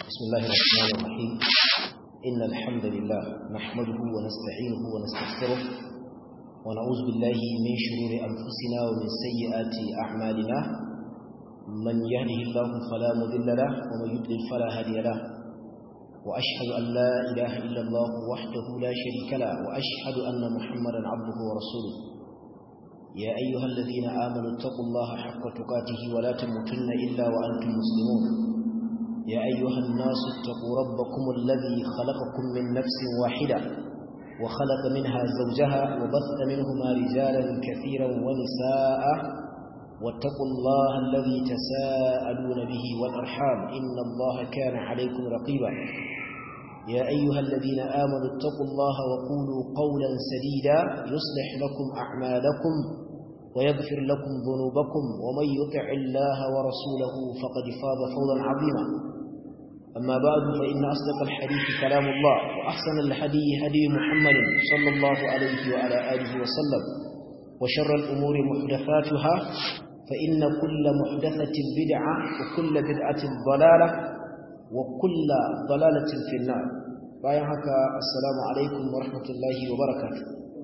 بسم الله الرحمن الرحيم إن الحمد لله نحمده ونستعينه ونستغفره ونعوذ بالله من شرور أنفسنا ومن سيئات أعمالنا من يهده الله فلا مضل له ومن يضلل فلا هادي له وأشهد أن لا إله إلا الله وحده لا شريك له وأشهد أن محمدا عبده ورسوله يا أيها الذين آمنوا اتقوا الله حق تقاته ولا تموتن إلا وأنتم مسلمون يا أيها الناس اتقوا ربكم الذي خلقكم من نفس واحدة وخلق منها زوجها وبث منهما رجالا كثيرا ونساء واتقوا الله الذي تساءلون به والأرحام إن الله كان عليكم رقيبا يا أيها الذين آمنوا اتقوا الله وقولوا قولا سديدا يصلح لكم أعمالكم ويغفر لكم ذنوبكم ومن يطع الله ورسوله فقد فاز فوزا عظيما أما بعد فإن أصدق الحديث كلام الله وأحسن الهدي هدي محمد صلى الله عليه وعلى آله وسلم وشر الأمور محدثاتها فإن كل محدثة بدعة وكل بدعة ضلالة وكل ضلالة في النار بايعك السلام عليكم ورحمة الله وبركاته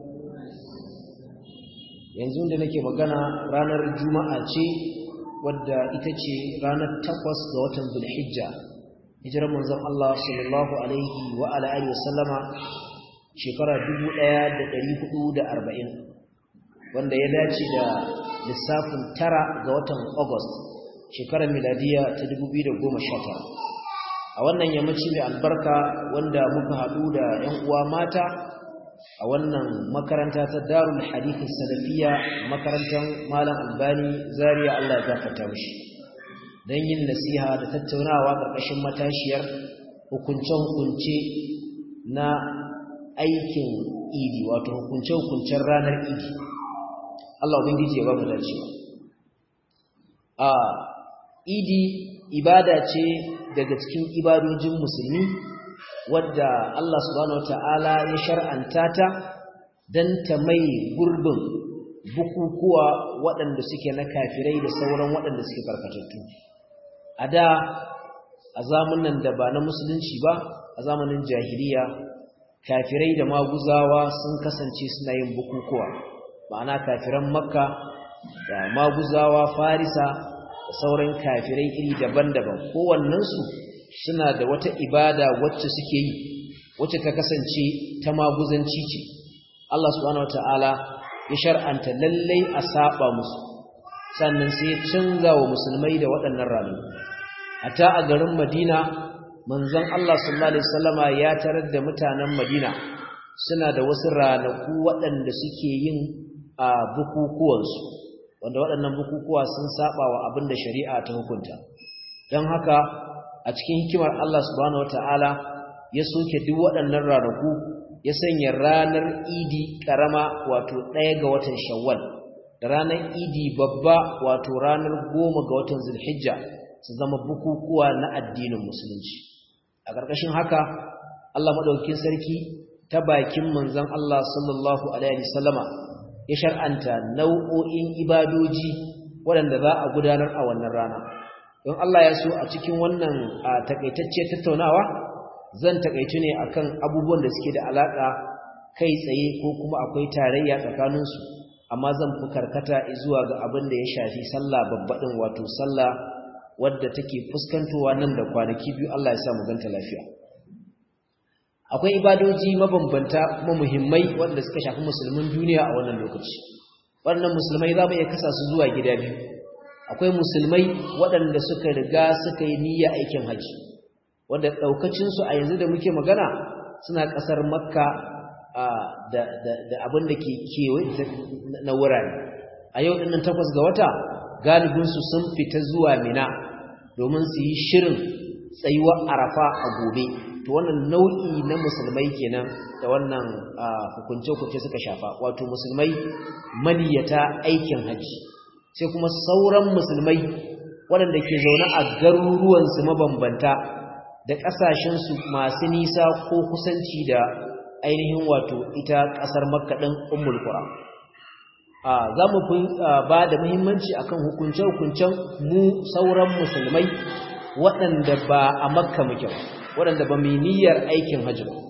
yanzu da nake magana ranar juma'a ce wadda ita ce ranar 8 ga watan Zulhijja hijirar manzon Allah sallallahu alaihi wa ala alihi wasallama shekara 1440 wanda ya dace da lissafin 9 ga watan August shekarar miladiya ta 2019 a wannan yammaci mai albarka wanda muka haɗu da ƴan uwa mata a wannan makaranta ta Darul Hadith Salafiyya makarantar Malam Albani Zaria Allah ya gafarta mishi dan yin nasiha da tattaunawa ƙarƙashin matashiyar hukunce-hukunce na aikin Idi wato hukunce-hukuncen ranar Idi Allah ubangiji ya ba mu dacewa Idi ibada ce daga cikin ibadojin musulmi wadda Allah subhanahu wataala ya shar'anta ta dan ta mai gurbin bukukuwa waɗanda suke na kafirai da sauran waɗanda suke karkatattu a da a zamanin da ba na musulunci ba a zamanin jahiliya kafirai da maguzawa sun kasance suna yin bukukuwa ma'ana kafiran makka da maguzawa farisa da sauran kafirai iri daban-daban kowannensu suna da wata ibada wacce suke yi wacce ta kasance ta maguzanci ce Allah subhanahu wataala ya shar'anta lallai a saba musu sannan sai ya canza wa musulmai da waɗannan ranaku hatta a garin Madina manzon Allah sallallahu alaihi wasallama ya tarar da mutanen Madina suna da wasu ranaku waɗanda suke yin bukukuwansu wanda waɗannan bukukuwa sun saba wa abin da shari'a ta hukunta don haka a cikin hikimar Allah subhanahu wataala ya soke duk waɗannan ranaku ya sanya ranar Idi karama wato 1 ga watan Shawwal da ranar Idi babba wato ranar 10 ga watan Zulhijja su zama bukukuwa na addinin musulunci a ƙarƙashin haka Allah madaukakin sarki ta bakin manzon Allah sallallahu alaihi wasallama ya shar'anta nau'o'in ibadoji waɗanda za a gudanar a wannan rana don Allah ya so a cikin wannan takaitacce tattaunawa zan takaitu ne akan abubuwan da suke da alaka kai tsaye ko kuma akwai tarayya tsakaninsu amma zan fi karkata zuwa ga abin da ya shafi sallah babbaɗin wato sallah wadda take fuskantowa nan da kwanaki biyu Allah ya sa mu ganta lafiya akwai ibadoji mabambanta kuma muhimmai wanda suka shafi musulmin duniya a wannan lokaci wannan musulmai za mu iya kasa su zuwa gida biyu akwai musulmai waɗanda suka riga suka yi niyya aikin haji wanda ɗaukacinsu a yanzu da muke magana suna ƙasar makka da abin da ke kewaye na wurare a yau ɗinnan 8 ga wata galibinsu sun fita zuwa mina domin su yi shirin tsayuwar arafa a gobe to wannan nau'i na musulmai kenan da wannan hukunce-hukunce suka shafa wato musulmai maniyata aikin haji sai kuma sauran musulmai waɗanda ke zaune a garuruwansu mabambanta da ƙasashensu masu nisa ko kusanci da ainihin wato ita ƙasar Makka ɗin Ummul Qura. Za mu ba da muhimmanci akan hukunce-hukuncen mu sauran musulmai waɗanda ba a Makka muke ba waɗanda ba mai niyyar aikin hajji ba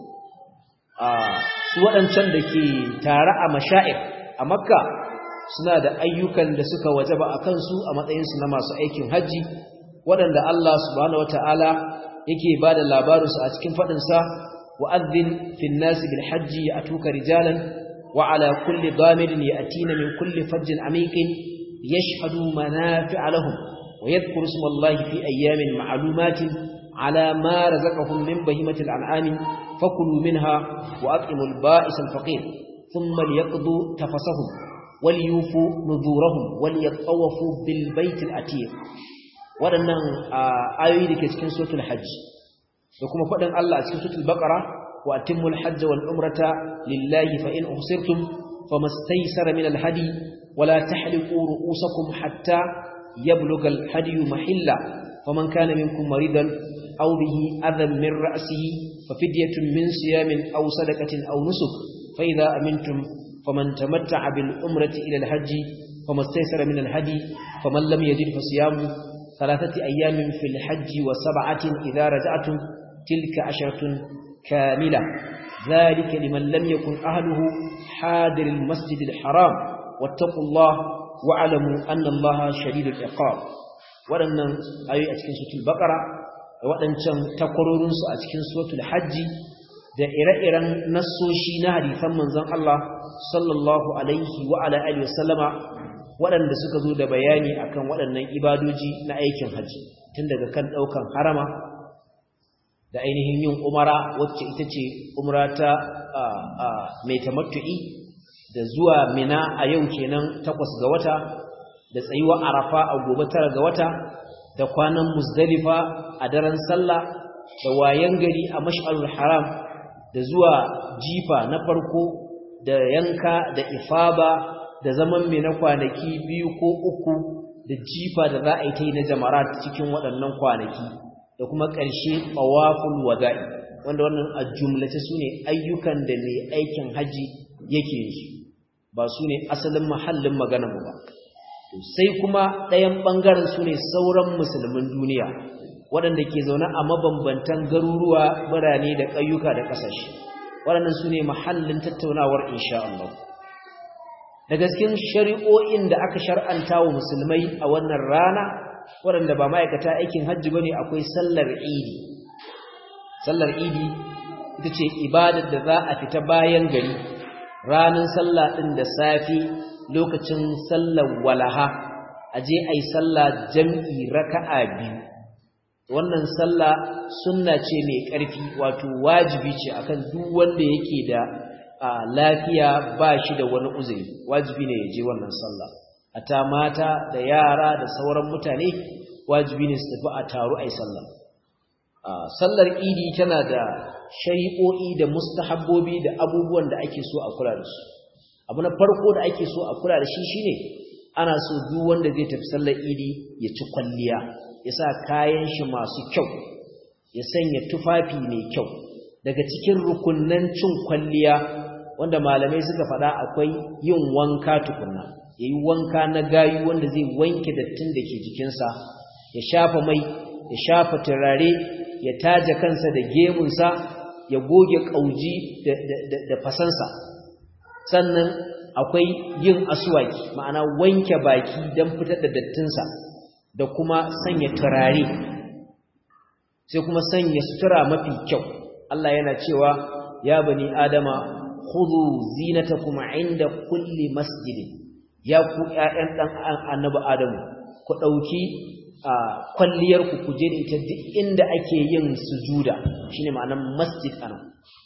su waɗancan da ke tare a masha'ir a Makka suna da ayyukan da suka wajaba a kansu a matsayinsu na masu aikin hajji waɗanda Allah subhanahu wata'ala yake ba da labarinsu a cikin faɗinsa wa'adhin fin nasi bil hajji atuka rijalan wa ala kulli damirin ya'tina min kulli fajjin amiqin yashhadu manafi'a lahum wa yadhkuru ismallahi fi ayyamin ma'lumatin ala ma razaqahum min bahimatil an'ami fakulu minha wa at'imul ba'isal faqir thumma liyaqdu tafasahum وليوفوا نذورهم وليطوفوا بالبيت العتيق waɗannan ayoyi da ke cikin suratul hajj da kuma faɗin Allah a cikin suratul baqara wa atimmul hajj wal umrata lillahi fa in uhsirtum famastaysara min al hadi wala tahliqu ru'usakum hatta yablugha al hadi mahilla faman kana minkum maridan aw bihi adhan min ra'sihi fafidyatun min siyamin aw sadaqatin aw nusuk fa idha amintum فمن تمتع بالعمرة إلى الحج فما استيسر من الهدي فمن لم يجد فصيام 3 أيام في الحج و7 إذا رجعتم تلك 10 كاملة ذلك لمن لم يكن أهله حاضر المسجد الحرام واتقوا الله واعلموا أن الله شديد العقاب waɗannan ayoyi a cikin suratul baqara da waɗancan takwarorin su a cikin suratul hajji da ire-iren nassoshi na hadisan manzon Allah sallallahu alaihi wa ala alihi wasallama waɗanda suka zo da bayani akan waɗannan ibadoji na aikin haji tun daga kan ɗaukan harama da ainihin yin umara wacce ita ce umra ta mai tamattu'i da zuwa mina a yau kenan 8 ga wata da tsayuwa arafa a gobe 9 ga wata da kwanan muzdalifa a daren sallah da wayan gari a mash'arul haram da zuwa jifa na farko da yanka da ifaba da zaman mai na kwanaki 2 ko 3 da jifa da za a yi ta yi na jamarat cikin waɗannan kwanaki da kuma ƙarshe tawaful wada'i wanda wannan a jumlace su ne ayyukan da mai aikin haji yake yi ba su ne asalin mahallin maganar mu ba sai kuma ɗayan ɓangaren su ne sauran musulmin duniya waɗanda ke zaune a mabambantan garuruwa birane da ƙayyuka da ƙasashe waɗannan su ne mahallin tattaunawar insha Allah da gaskin shari'o'in da aka shar'anta wa musulmai a wannan rana waɗanda ba ma'aikata aikin hajji bane akwai sallar idi ita ce ibadar da za a fita bayan gari ranar sallah ɗin da safi lokacin sallar walaha a je a yi sallah jam'i raka'a 2 wannan sallah sunna ce mai ƙarfi wato wajibi ce akan duk wanda yake da lafiya ba shi da wani uzuri wajibi ne ya je wannan sallah ata mata da yara da sauran mutane wajibi ne su tafi a taru ai sallah sallar idi tana da shari'o'i da mustahabbobi da abubuwan da ake so a kula da su abu na farko da ake so a kula da shi shine ana so duk wanda zai tafi sallar idi ya ci kwalliya ya sa kayan shi masu kyau ya sanya tufafi mai kyau daga cikin rukunnan cin kwalliya wanda malamai suka faɗa akwai yin wanka tukunna yayi wanka na gayu wanda zai wanke dattin da ke jikinsa ya shafa mai ya shafa turare ya taje kansa da gemunsa ya goge kauji da fasansa sannan akwai yin aswaki ma'ana wanke baki don fitar da dattinsa da kuma sanya turare sai kuma sanya sutura mafi kyau Allah yana cewa ya bani adama khudhu zinatakum inda kulli masjidin ya ku ƴaƴan dan annabi adamu ku dauki kwalliyar ku kuje da ita duk inda ake yin sujuda shine ma'anar masjid ana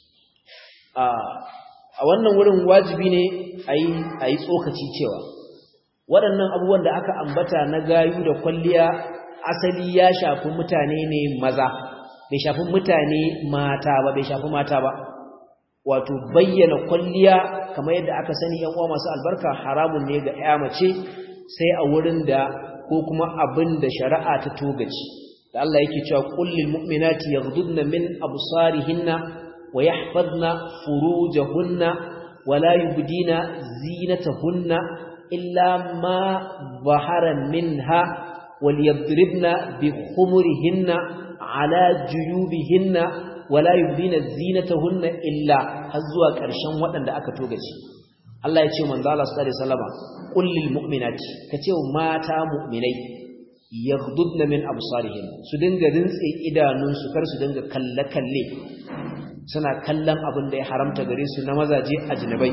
a wannan wurin wajibi ne ayi tsokaci cewa waɗannan abubuwan da aka ambata na gayu da kwalliya asali ya shafi mutane ne maza bai shafi mutane mata ba bai shafi mata ba wato bayyana kwalliya kamar yadda aka sani ƴan uwa masu albarka haramun ne ga ƴa mace sai a wurin da ko kuma abin da shari'a ta togaci da Allah yake cewa qul lil mu'minati yaghdudna min absarihinna wa yahfazna furujahunna wa la yubdina zinatahunna illa ma zahara minha waliyadribna bi khumurihinna ala juyubihinna wala yubdina zinatahunna illa har zuwa ƙarshen waɗanda aka togace Allah ya ce manzo Allah sallallahu alaihi wasallam qul lil mu'minati kace mata mu'minai yaghdudna min absarihin su dinga rintse idanunsu kar su dinga kalle suna kallon abin da ya haramta gare su na mazaje ajnabai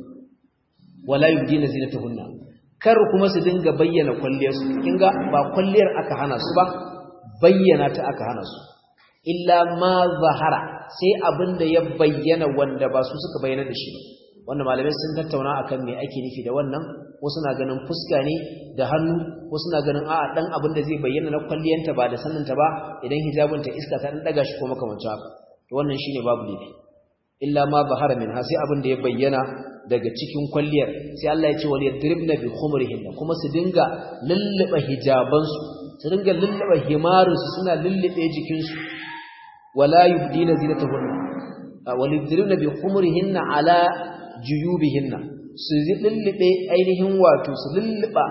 wala yubdina zinatahunna kar kuma su dinga bayyana kwalliyar su kinga ba kwalliyar aka hana su ba bayyana ta aka hana su illa ma zahara sai abin da ya bayyana wanda ba su suka bayyana da shi wanda malamai sun tattauna akan me ake nufi da wannan wasu na ganin fuska ne da hannu wasu na ganin a'a dan abin da zai bayyana na kwalliyanta ba da saninta ba idan hijabinta iska ta dan daga shi ko makamancin haka to wannan shine babu ne illa ma bahara min ha sai abin da ya bayyana daga cikin kwalliyar sai Allah ya ce wal yadribna bi khumurihin kuma su dinga lulluba hijabansu su dinga lulluba himarunsu suna lullube jikinsu wala yubdina zinatahunna wal yadribna bi khumurihin ala juyubihinna su lullube ainihin wato su lulluba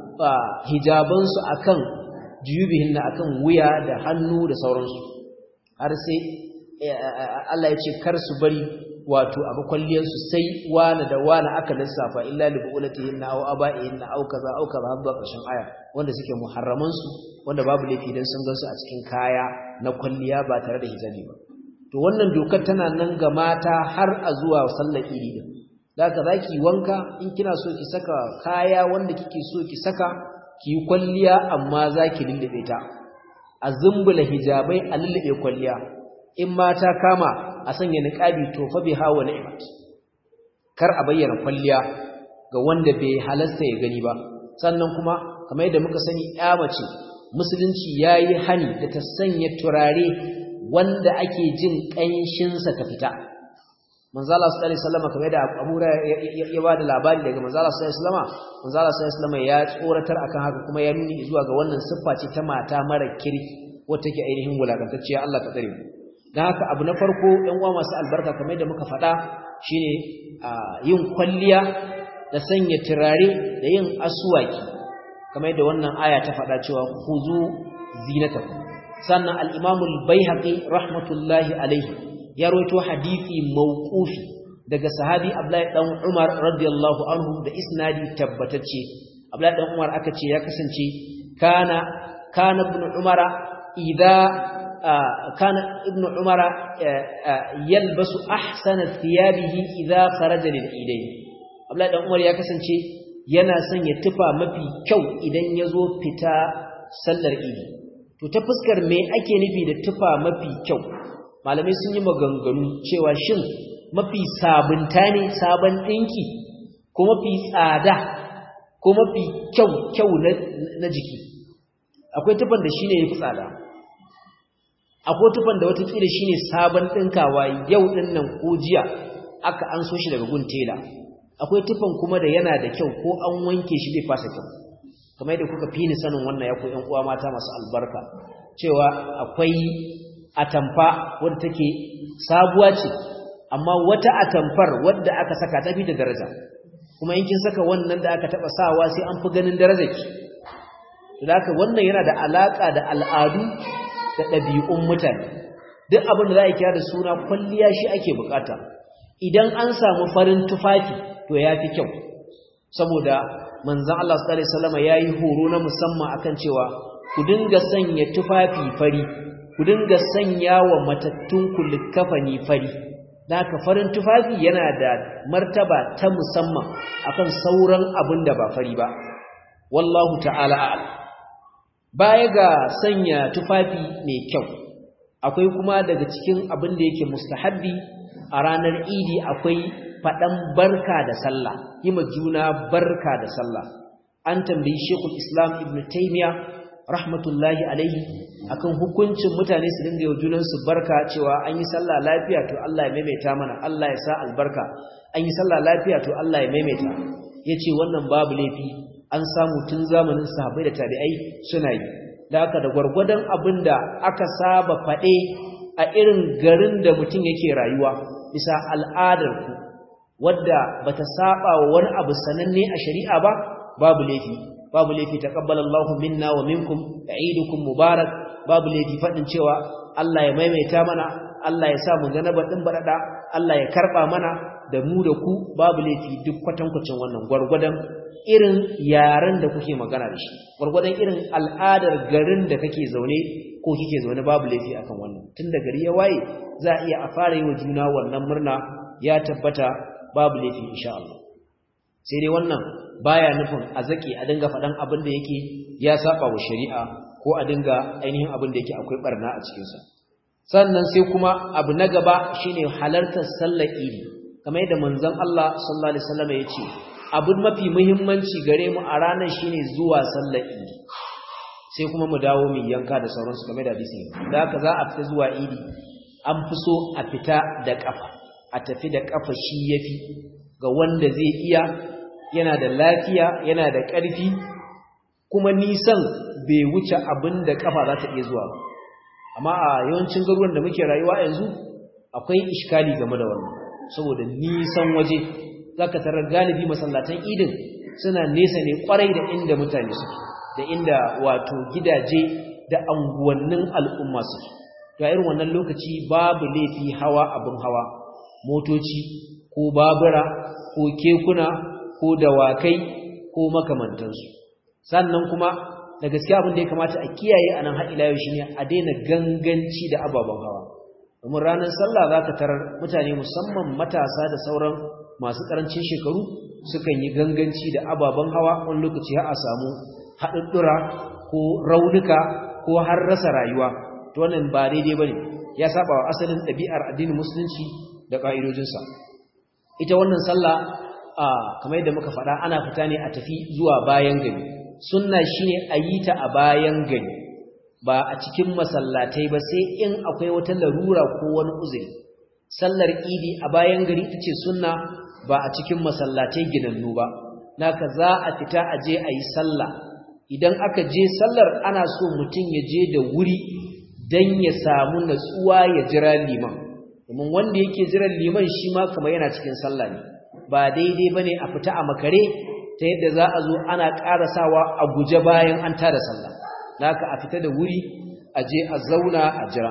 hijabansu akan juyubihinna akan wuya da hannu da sauransu har sai Allah ya ce kar su bari wato abu kwalliyarsu sai wani da wani aka lissafa illa li bu'ulatihinna aw aba'ihinna aw kaza har zuwa ƙarshen aya wanda suke muharraman su wanda babu laifi dan sun gansu a cikin kaya na kwalliya ba tare da hijabi ba to wannan dokar tana nan ga mata har a zuwa sallar idi din zaka zaki wanka in kina so ki saka kaya wanda kike so ki saka ki yi kwalliya amma zaki lullube ta a zumbula hijabai a lullube kwalliya in mata kama a sanya niqabi to fa biha wa ni'mat kar a bayyana kwalliya ga wanda bai halasta ya gani ba sannan kuma kamar yadda muka sani ya mace musulunci yayi hani da ta sanya turare wanda ake jin kanshin sa ta fita manzo Allah sallallahu alaihi wasallam kamar da Abu Hurairah ya bada labari daga manzo Allah sallallahu alaihi wasallam manzo Allah sallallahu alaihi wasallam ya tsoratar akan haka kuma ya nuni zuwa ga wannan siffa ce ta mata mara kirki wacce take ainihin wulakantacciya Allah ka tsare mu dan haka abu na farko ɗan uwa masu albarka kamar da muka faɗa shine yin kwalliya da sanya turare da yin aswaki kamar da wannan aya ta faɗa cewa khuzu zinatakum sannan al-Imam al-Baihaqi rahmatullahi alaihi ya rawaito hadisi mawqufi daga sahabi Abdullahi dan Umar radiyallahu anhu da isnadi tabbatacce Abdullahi dan Umar aka ce ya kasance kana ibn Umara ibn Umara yalbasu ahsana thiyabihi idha kharaja lil idayn Abdullahi dan Umar ya kasance yana sanya tufa mafi kyau idan yazo fita sallar idi to ta fuskar me ake nufi da tufa mafi kyau malamai sun yi maganganu cewa shin mafi sabunta ne sabon dinki ko mafi tsada ko mafi kyau na jiki akwai tufan da shine yafi tsada akwai tufan da wata kila shine sabon dinkawa yau din nan ko jiya aka an so shi daga gun tela akwai tufan kuma da yana da kyau ko an wanke shi bai fasa kyau kamar yadda kuka fi ni sanin wannan ya ku ƴan uwa mata masu albarka cewa akwai atamfa wadda take sabuwa ce amma wata atamfar wadda aka saka ta fi da daraja kuma in kin saka wannan da aka taba sawa sai an fi ganin darajarki to haka wannan yana da alaka da al'adu da ɗabi'un mutane duk abin da za a kira da suna kwalliya shi ake bukata idan an samu farin tufafi to yafi kyau saboda manzon Allah sallallahu alaihi wasallam yayi horo na musamman akan cewa ku dinga sanya tufafi fari ku dinga sanya wa matattun ku likafani fari da haka farin tufafi yana da martaba ta musamman akan sauran abin da ba fari ba wallahu ta'ala a'lam baya ga sanya tufafi mai kyau akwai kuma daga cikin abin da yake mustahabbi a ranar idi akwai faɗan barka da sallah yi ma juna barka da sallah an tambayi Sheikhul Islam Ibn Taymiyyah rahmatullahi alaihi akan hukuncin mutane su dinga yi junan su barka cewa an yi sallah lafiya to Allah ya maimaita mana Allah ya sa albarka an yi sallah lafiya to Allah ya maimaita yace wannan babu laifi an samu tun zamanin sahabbai da tabi'ai suna yi da haka da gurgurdan abinda aka saba fade a irin garin da mutum yake rayuwa bisa al'adar ku wadda bata saba wa wani abu sananne a shari'a ba babu laifi babu laifi taqabbalallahu minna wa minkum eidukum mubarak babu laifi fadin cewa Allah ya maimaita mana Allah ya sa mu ga nabadin badada Allah ya karba mana da mu da ku babu laifi duk kwatankwacin wannan gurgurdan irin yaran da kuke magana da shi gurgurdan irin al'adar garin da kake zaune ko kike zaune babu laifi akan wannan tunda gari ya waye za a iya a fara yi wa juna wannan murna ya tabbata babu laifi insha Allah sai dai wannan baya nufin a zaki a dinga faɗan abin da yake ya saba wa shari'a ko a dinga ainihin abin da yake akwai barna a cikin sa sannan sai kuma abu na gaba shine halartar sallar Idi kamar yadda manzon Allah sallallahu alaihi wasallam ya ce abin mafi muhimmanci gare mu a ranar shine zuwa sallar Idi sai kuma mu dawo mu yanka da sauransu kamar da hadisi da haka za a fita zuwa Idi an fi so a fita da kafa a tafi da kafa shi yafi ga wanda zai iya yana da lafiya yana da ƙarfi kuma nisan bai wuce abin da kafa za ta iya zuwa ba amma a yawancin garuruwan da muke rayuwa yanzu akwai iskali game da wannan saboda nisan waje zaka tarar galibi masallatan idin suna nesa ne kwarai da inda mutane suke da inda wato gidaje da anguwannin al'umma suke ga irin wannan lokaci babu laifi hawa abin hawa motoci ko babura ko kekuna ko dawakai ko makamantansu sannan kuma da gaskiya abin da ya kamata a kiyaye anan har ila yau shine a daina ganganci da ababen hawa domin ranar sallah zaka tarar mutane musamman matasa da sauran masu karancin shekaru sukan yi ganganci da ababen hawa wani lokaci har a samu haɗuɗɗura ko raunuka ko har rasa rayuwa to wannan ba daidai bane ya saba wa asalin ɗabi'ar addinin musulunci da ƙa'idojinsa ita wannan sallah kamar yadda muka faɗa ana fita ne a tafi zuwa bayan gari sunna shine a yi ta a bayan gari ba a cikin masallatai ba sai in akwai wata larura ko wani uzuri sallar idi a bayan gari ita ce sunna ba a cikin masallatai ginannu ba naka za a fita a je a yi sallah idan aka je sallar ana so mutum ya je da wuri dan ya samu natsuwa ya jira liman domin wanda yake jiran liman shi ma kamar yana cikin sallah ne ba daidai bane a fita a makare ta yadda za a zo ana ƙarasawa a guje bayan an tada sallah naka a fita da wuri a je a zauna a jira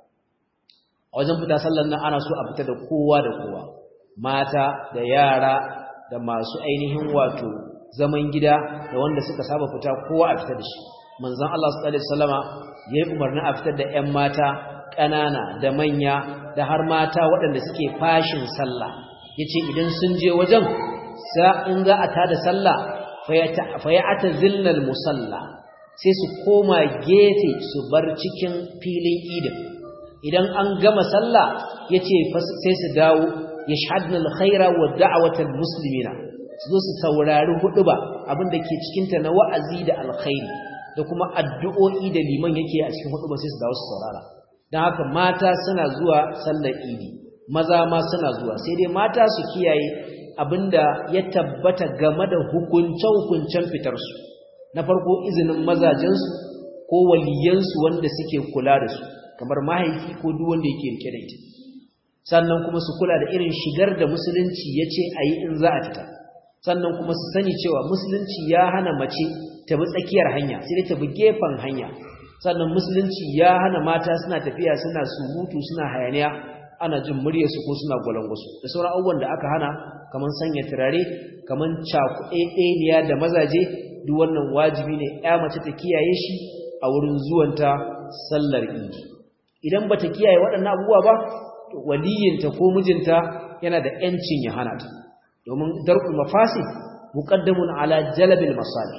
a wajen fita sallar nan ana so a fita da kowa da kowa mata da yara da masu ainihin wato zaman gida da wanda suka saba fita kowa a fita da shi manzon Allah sallallahu alaihi wasallama yayi umarni a fitar da ƴan mata ƙanana da manya da har mata waɗanda suke fashin sallah yace idan sun je wajen in za a tada sallah fa ya'tazilna al-musalla sai su koma gefe su bar cikin filin idin idan an gama sallah yace sai su dawo yashhadna al-khaira wa da'wata al-muslimina su zo su saurari huduba abinda ke cikin ta na wa'azi da alkhairi da kuma addu'o'i da liman yake a cikin huduba sai su dawo su saurara dan haka mata suna zuwa sallar idi maza ma suna zuwa sai dai mata su kiyaye abinda ya tabbata game da hukuncen fitarsu na farko izinin mazajensu ko waliyansu wanda suke kula da su kamar mahaifi ko duk wanda yake rike da ita sannan kuma su kula da irin shigar da musulunci yace ayi in za a fita sannan kuma su sani cewa musulunci ya hana mace ta bi tsakiyar hanya sai ta bi gefen hanya sannan musulunci ya hana mata suna tafiya suna surutu suna hayaniya ana jin muryarsu ko suna gwalangwasu da sauran abubuwan da aka hana kaman sanya turare kaman cakuɗeɗeniya da mazaje duk wannan wajibi ne ya mace ta kiyaye shi a wurin zuwanta sallar idi idan bata kiyaye waɗannan abubuwa ba to waliyinta ko mijinta yana da ƴancin ya hana ta domin dar'ul mafasid muqaddamun ala jalbil masalih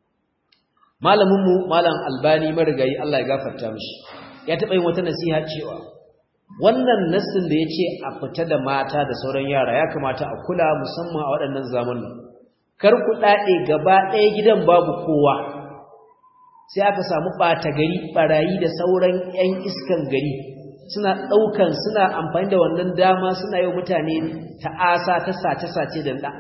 malamin mu malam albani marigayi Allah ya gafarta mishi ya taɓa yin wata nasiha cewa wannan nassin da yace a fita da mata da sauran yara ya kamata a kula musamman a waɗannan zamanin kar ku dade gaba ɗaya gidan babu kowa sai aka samu ɓata gari barayi da sauran ƴan iskan gari suna amfani da wannan dama suna yi mutane ta'asa ta sace-sace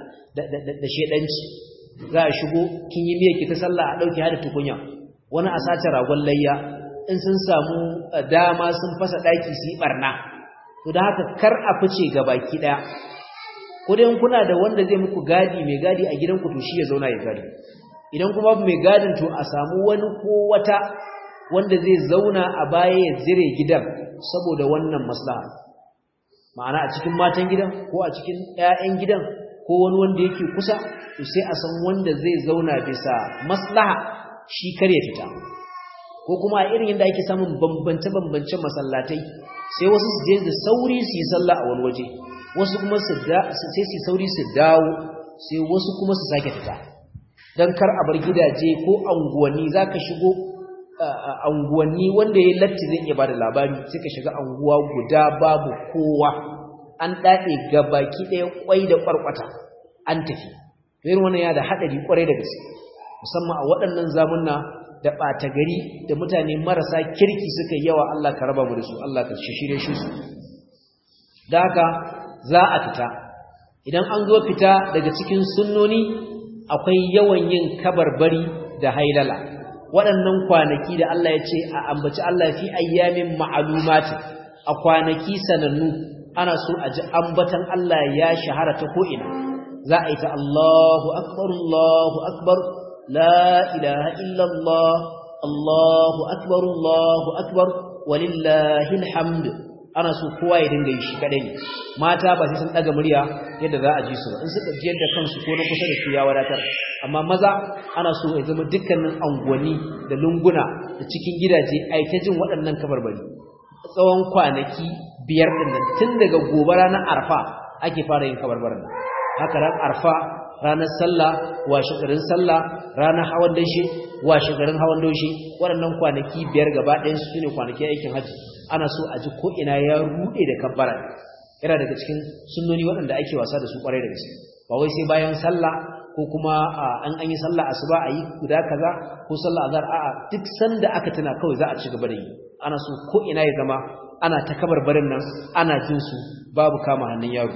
da shedanci za a shigo kin yi miya ki ta sallah a dauke hada tukunya wani a sace ragon layya in sun samu dama sun fasa daki su yi barna to da haka kar a fice gabaki daya ko dai kuna da wanda zai muku gadi mai gadi a gidanku to shi ya zauna ya gadi idan kuma babu mai gadin to a samu wani ko wata wanda zai zauna a baya ya zire gidan saboda wannan maslaha ma'ana a cikin matan gidan ko a cikin ƴaƴan gidan ko wani wanda yake kusa to sai a san wanda zai zauna bisa maslaha shi kare fita ko kuma a irin yadda ake samun bambance masallatai sai wasu su je da sauri su yi sallah a wani waje wasu kuma sai su sauri su dawo sai wasu kuma su sake fita dan kar a bar gidaje ko anguwanni zaka shigo anguwanni wanda yayin latti zai iya bada labari sai ka shiga anguwa guda babu kowa an dade gabaki daya kwai da kwarkwata an tafi irin wannan ya da hadari kwarai da gaske musamman a waɗannan zamunna da ɓata gari da mutane marasa kirki suka yawa Allah ka raba mu da su Allah ka shishire shi su da haka za a fita idan an zo fita daga cikin sunnoni akwai yawan yin kabarbari da hailala waɗannan kwanaki da Allah ya ce a ambaci Allah fi ayyamin ma'lumat a kwanaki sanannu ana so a ji ambatan Allah ya shahara ta ko'ina za a yi ta Allahu akbar la ilaha illallah Allahu akbar walillahi alhamd ana so kowa ya dinga yi shi kadai mata ba sai sun daga murya yadda za a ji su in suka ji yadda kansu ko na kusa da su ya wadatar amma maza ana so ya zama dukkanin anguwanni da lunguna da cikin gidaje ai ta jin waɗannan kabarbari tsawon kwanaki 5 din nan tun daga gobe ranar arfa ake fara yin kabarbarin haka ran arfa ranar sallah washe garin sallah ranar hawan daushe washe garin hawan daushe waɗannan kwanaki 5 gaba ɗayan su ne kwanaki aikin haji ana so a ji ko ina ya rude da kabbara yana daga cikin sunnoni waɗanda ake wasa da su kwarai da gaske ba wai sai bayan sallah ko kuma an yi sallah asuba a yi guda kaza ko sallah azhar a'a duk sanda aka tuna kawai za a ci gaba da yi ana so ko ina ya zama ana ta kabarbarin nan ana jin su babu kama hannun yaro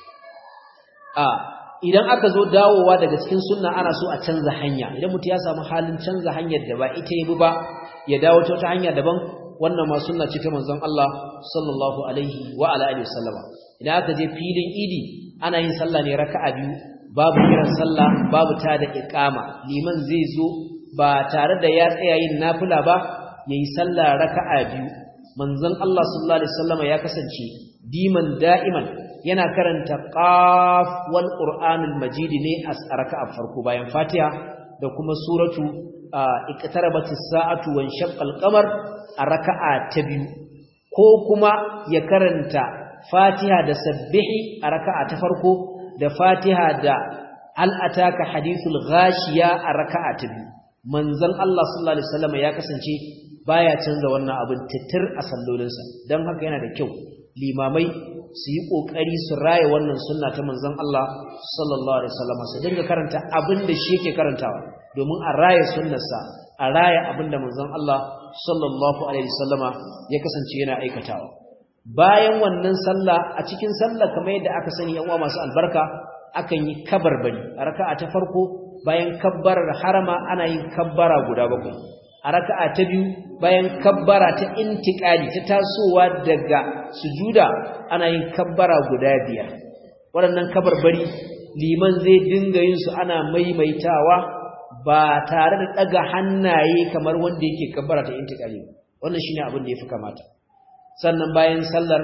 idan aka zo dawowa daga cikin sunna ana so a canza hanya idan mutum ya samu halin canza hanyar da ba ita yabi ba ya dawo ta wata hanya daban wannan ma sunna ce ta manzon Allah sallallahu alaihi wa ala alihi wasallama idan aka je filin idi ana yin sallah ne raka'a biyu babu kiran sallah babu ta da iqama liman zai zo ba tare da ya tsaya yin nafila ba yayi sallah raka'a biyu manzon Allah sallallahu alaihi wasallama ya kasance diman da'iman yana karanta qaf wal qur'anul majid ne a raka'a farko bayan fatiha da kuma suratu iqtarabatis sa'atu wan shaqqal qamar a raka'a ta biyu ko kuma ya karanta fatiha da sabbihi a raka'a ta farko da fatiha da hal ataka hadithul ghashiya a raka'a ta biyu manzon Allah sallallahu alaihi wasallam ya kasance baya canza wannan abin titir a sallolinsa dan haka yana da kyau limamai su yi kokari su raye wannan sunna ta manzon Allah sallallahu alaihi wasallam su dinga karanta abin da shi yake karantawa domin a raye sunnarsa a raye abin da manzon Allah sallallahu alaihi wasallama ya kasance yana aikatawa bayan wannan sallah a cikin sallah kamar yadda aka sani yan uwa masu albarka akan yi kabarbari a raka'a ta farko bayan kabbarar harama ana yin kabbara guda 7 a raka'a ta biyu bayan kabbara ta intiqali ta tasowa daga sujuda ana yin kabbara guda 5 waɗannan kabarbari liman zai dinga yin su ana maimaitawa ba tare da daga hannaye kamar wanda yake kabbara ta intiqali wannan shine abin da yafi kamata sannan bayan sallar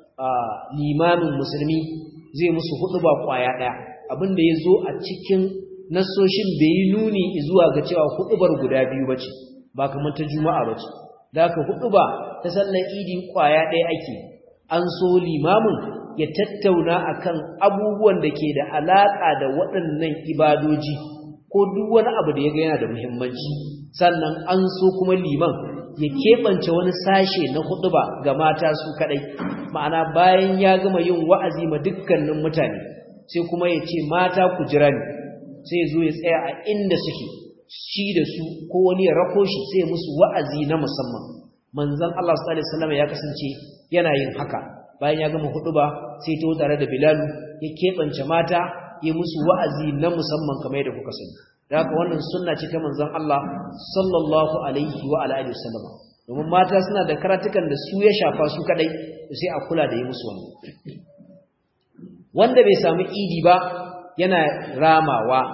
limamin musulmi zai musu hutuba kwaya daya abin da yazo a cikin nasoshin bai yi nuni zuwa ga cewa hutubar guda biyu bace ba kamar ta juma'a bace da haka hutuba ta sallar idi kwaya daya ake an so limamin ya tattauna akan abubuwan da ke da alaka da waɗannan ibadoji ko duk wani abu da yaga yana da muhimmanci sannan an so kuma liman ya keɓance wani sashe na huɗuba ga mata su kaɗai ma'ana bayan ya gama yin wa'azi ma dukkanin mutane sai kuma ya ce mata ku jira ni sai zo ya tsaya a inda suke shi da su ko wani ya rako shi sai musu wa'azi na musamman manzon Allah sallallahu alaihi wasallam ya kasance yana yin haka bayan ya gama huɗuba sai ta tare da Bilal ya keɓance mata ya musu wa'azi na musamman kamar yadda kuka sani da haka wannan sunna ce ta manzon Allah sallallahu alaihi wa alihi wasallam domin mata suna da karatukan da su ya shafa su kadai sai a kula da yi musu wannan wanda bai samu idi ba yana ramawa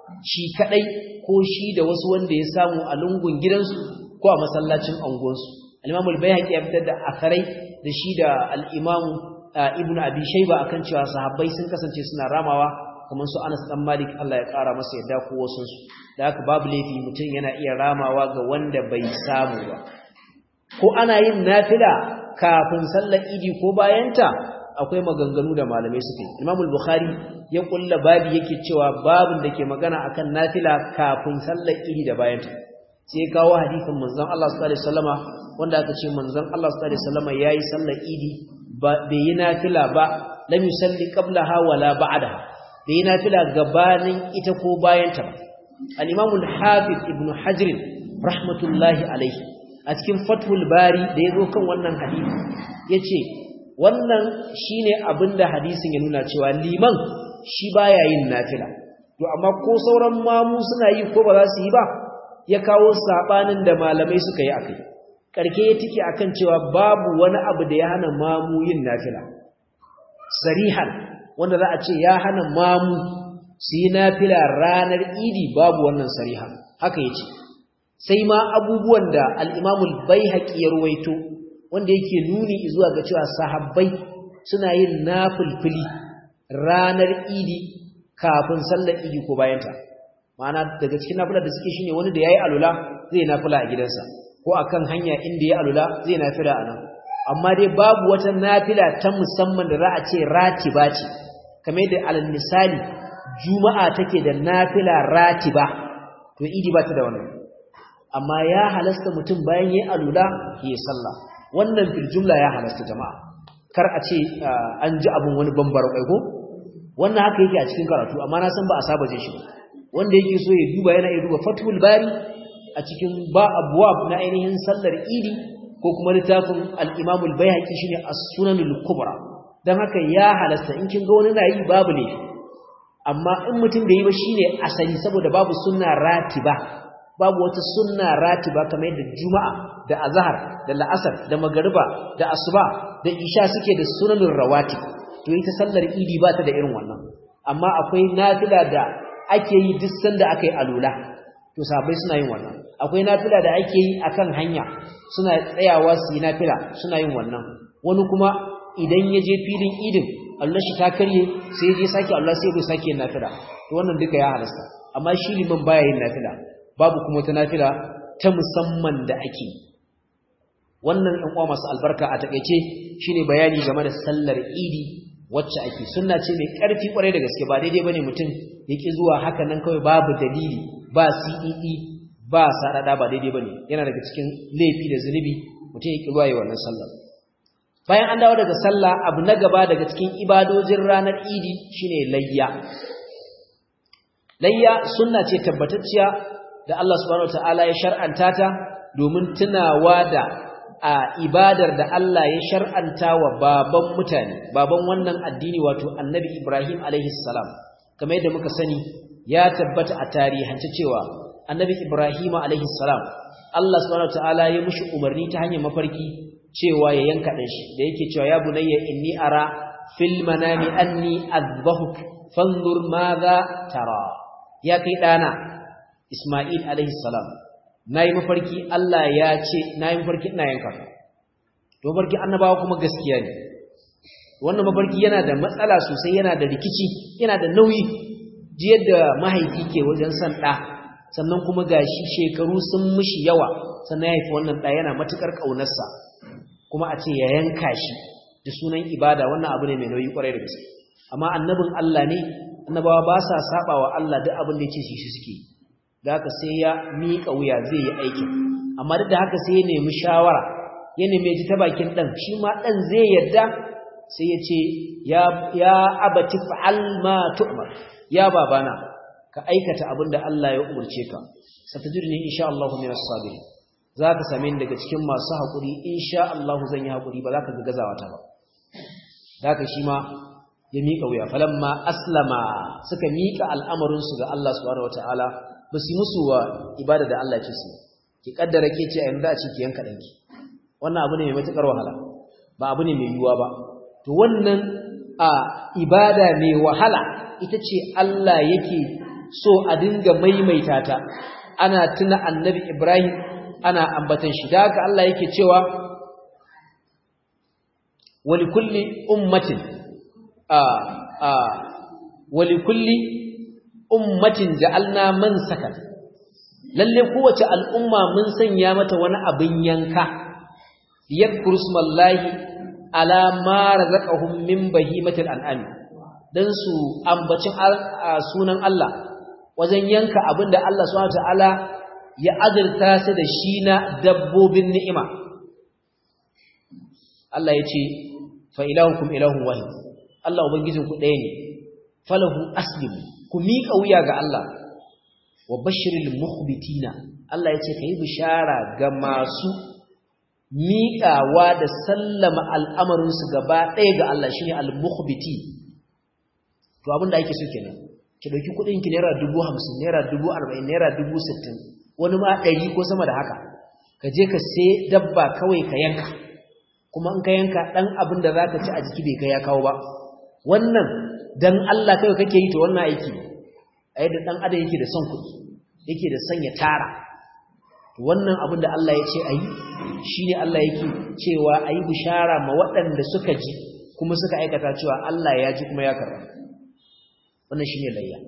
shi kadai ko shi da wasu wanda ya samu a lungun gidansu ko a masallacin anguwansu. al-Imam al-Baihaqi ya fitar da asarai da shi da al-Imam Ibn Abi Shayba akan cewa sahabbai sun kasance suna ramawa kamar su Anas dan Malik Allah ya kara masa yadda ko wasu su. Da haka babu laifi mutum yana iya ramawa ga wanda bai samu ba. Ko ana yin nafila kafin sallar Idi ko bayanta akwai maganganu da malamai suke. Imam al-Bukhari ya kulla babi yake cewa babin da ke magana akan nafila kafin sallar Idi da bayanta. Sai kawo hadisin manzon Allah sallallahu alaihi wasallama wanda aka ce manzon Allah sallallahu alaihi wasallama yayi sallar Idi bai yi nafila ba, lam yusalli qablaha wala ba'daha. Bai yi nafila gabanin ita ko bayanta ba. Al-Imam al-Hafiz Ibn Hajar rahmatullahi alaihi a cikin Fathul Bari da yazo kan wannan hadisi yace wannan shine abinda hadisin ya nuna cewa liman shi baya yin nafila. To amma ko sauran mamu suna yi ko ba za su yi ba, ya kawo sabanin da malamai suka yi akai. Karke ya tike akan cewa babu wani abu da ya hana mamu yin nafila sarihan, wanda za a ce ya hana mamu su yi nafila ranar Idi, babu wannan sarihan. Haka yace sai ma abubuwan da al-Imam al-Baihaqi ya ruwaito wanda yake nuni zuwa ga cewa sahabbai suna yin nafilfili ranar Idi kafin sallar Idi ko bayanta. Ma'ana daga cikin nafilar da suke shine wani da yayi alula zai nafila a gidansa, ko akan hanya inda ya alula zai nafila anan. Amma dai babu wata nafila ta musamman da za a ce ratiba ce, kamar yadda alal misali Juma'a take da nafila ratiba, to Idi ba ta da wannan. Amma ya halasta mutum bayan yayi alula ya sallah. Wannan fil jumla ya halasta jama'a. Kar a ce an ji abun wani bambaro kai ko? Wannan haka yake a cikin karatu, amma na san ba a saba jin shi ba. Wanda yake so ya duba yana iya duba Fathul Bari a cikin abwab na ainihin sallar Idi, ko kuma littafin al-Imam al-Baihaqi shine As-Sunanul Kubra. Dan haka ya halasta in kin ga wani na yi babu ne. Amma in mutum bai yi ba shine asali, saboda babu sunna ratiba. Babu wata sunna ratiba kamar yadda Juma'a da Azhar da La'asar da Magriba da Asuba da Isha suke da sunanul rawatib. To ita sallar Idi ba ta da irin wannan. Amma akwai nafila da ake yi duk sanda aka yi alula, to sahabbai suna yin wannan. Akwai nafila da ake yi akan hanya, suna tsayawa su yi nafila, suna yin wannan. Wani kuma idan ya je filin Idin Allah shi ta karye sai ya je sake Allah sai ya sake yin nafila. To wannan duka ya halasta. Amma shi liman baya yin nafila. Babu kuma ta nafila ta musamman da ake. Wannan ɗan uwa masu albarka a takeice shine bayani game da sallar Idi wacce ake. Sunna ce mai ƙarfi ƙwarai da gaske, ba daidai bane mutum yake zuwa haka nan kawai babu dalili, ba CED, ba sadada, ba daidai bane. Yana daga cikin laifi da zunubi mutum yake zuwa yi wannan sallar. Bayan an dawo daga sallah, abu na gaba daga cikin ibadojin ranar Idi shine layya. Layya sunna ce tabbatacciya da Allah subhanahu wataala ya shar'anta ta domin tunawa da ibadar da Allah ya shar'anta wa baban mutane, baban wannan addini wato Annabi Ibrahim alaihi salam. Kamar yadda muka sani ya tabbata a tarihance cewa Annabi Ibrahim alaihi salam Allah subhanahu wataala ya mushi umarni ta hanyar mafarki cewa ya yanka dan shi, da yake cewa ya bunayya inni ara fil manami anni azbahuk fanzur madha tara. Ya kai dana Isma'il alaihi salam, nayi mafarki Allah ya ce nayi mafarki ina yanka ka. To mafarki annabawa kuma gaskiya ne. Wannan mafarki yana da matsala sosai, yana da rikici, yana da nauyi. Ji yadda mahaifi ke wajen san da, sannan kuma gashi shekaru sun mishi yawa, sannan ya haifi wannan da yana matukar kaunarsa. Kuma a ce ya yanka shi da sunan ibada, wannan abu ne mai nauyi kwarai da gaske. Amma annabin Allah ne, annabawa ba sa sabawa Allah duk abin da ya ce shi suke. Da haka sai ya miƙa wuya zai yi aiki, amma duk da haka sai ya nemi shawara, ya nemi ji ta bakin ɗan, shi ma ɗan zai yarda. Sai ya ce ya abati fa'al ma tu'mar, ya babana ka aikata abin da Allah ya umarce ka, satajidni insha Allah min as-sabirin. Zaka same ni daga cikin masu hakuri insha Allah, zan yi hakuri, ba za ka ga gazawa ta ba. Da haka shi ma ya miƙa wuya. Falamma aslama, suka miƙa al'amarin su ga Allah subhanahu wataala, ba su musu wa ibada da Allah ce su. Ki kaddara ke ce a yanzu a ce ki yanka danki, wannan abu ne mai matukar wahala, ba abu ne mai yiwuwa ba. To wannan ibada mai wahala ita ce Allah yake so a dinga maimaita ta ana tuna annabi Ibrahim ana ambatan shi da haka Allah yake cewa walikulli ummatin ja'alna mansakan lalle kowace al'umma mun sanya mata wani abin yanka yadhkuru smallahi ala ma razaqahum min bahimatil an'am dan su ambacin sunan Allah wajen yanka abinda Allah subhanahu wataala ya azurta su da shi na dabbobin ni'ima Allah yace fa ilahukum ilahun wahid Allah ubangijinku ɗaya ne falahu aslimu ku miƙa wuya ga Allah wa bashiril mukhbitina Allah yace kai bishara ga masu miƙawa da sallama al'amarin su gaba ɗaya ga Allah shine al-mukhbiti to abinda ake so kenan ki dauki kudin ki naira 50,000 naira 40,000 naira 60,000 wani ma 100 ko sama da haka ka je ka sai dabba kawai ka yanka kuma in ka yanka dan abin da zaka ci a jiki bai kai ya kawo ba wannan dan Allah kai kake yi to wannan aiki ai da dan adam yake da son kuɗi yake da son ya tara wannan abin da Allah ya ce ayi shine Allah yake cewa ayi bishara ma waɗanda suka ji kuma suka aikata cewa Allah ya ji kuma ya karba wannan shine layya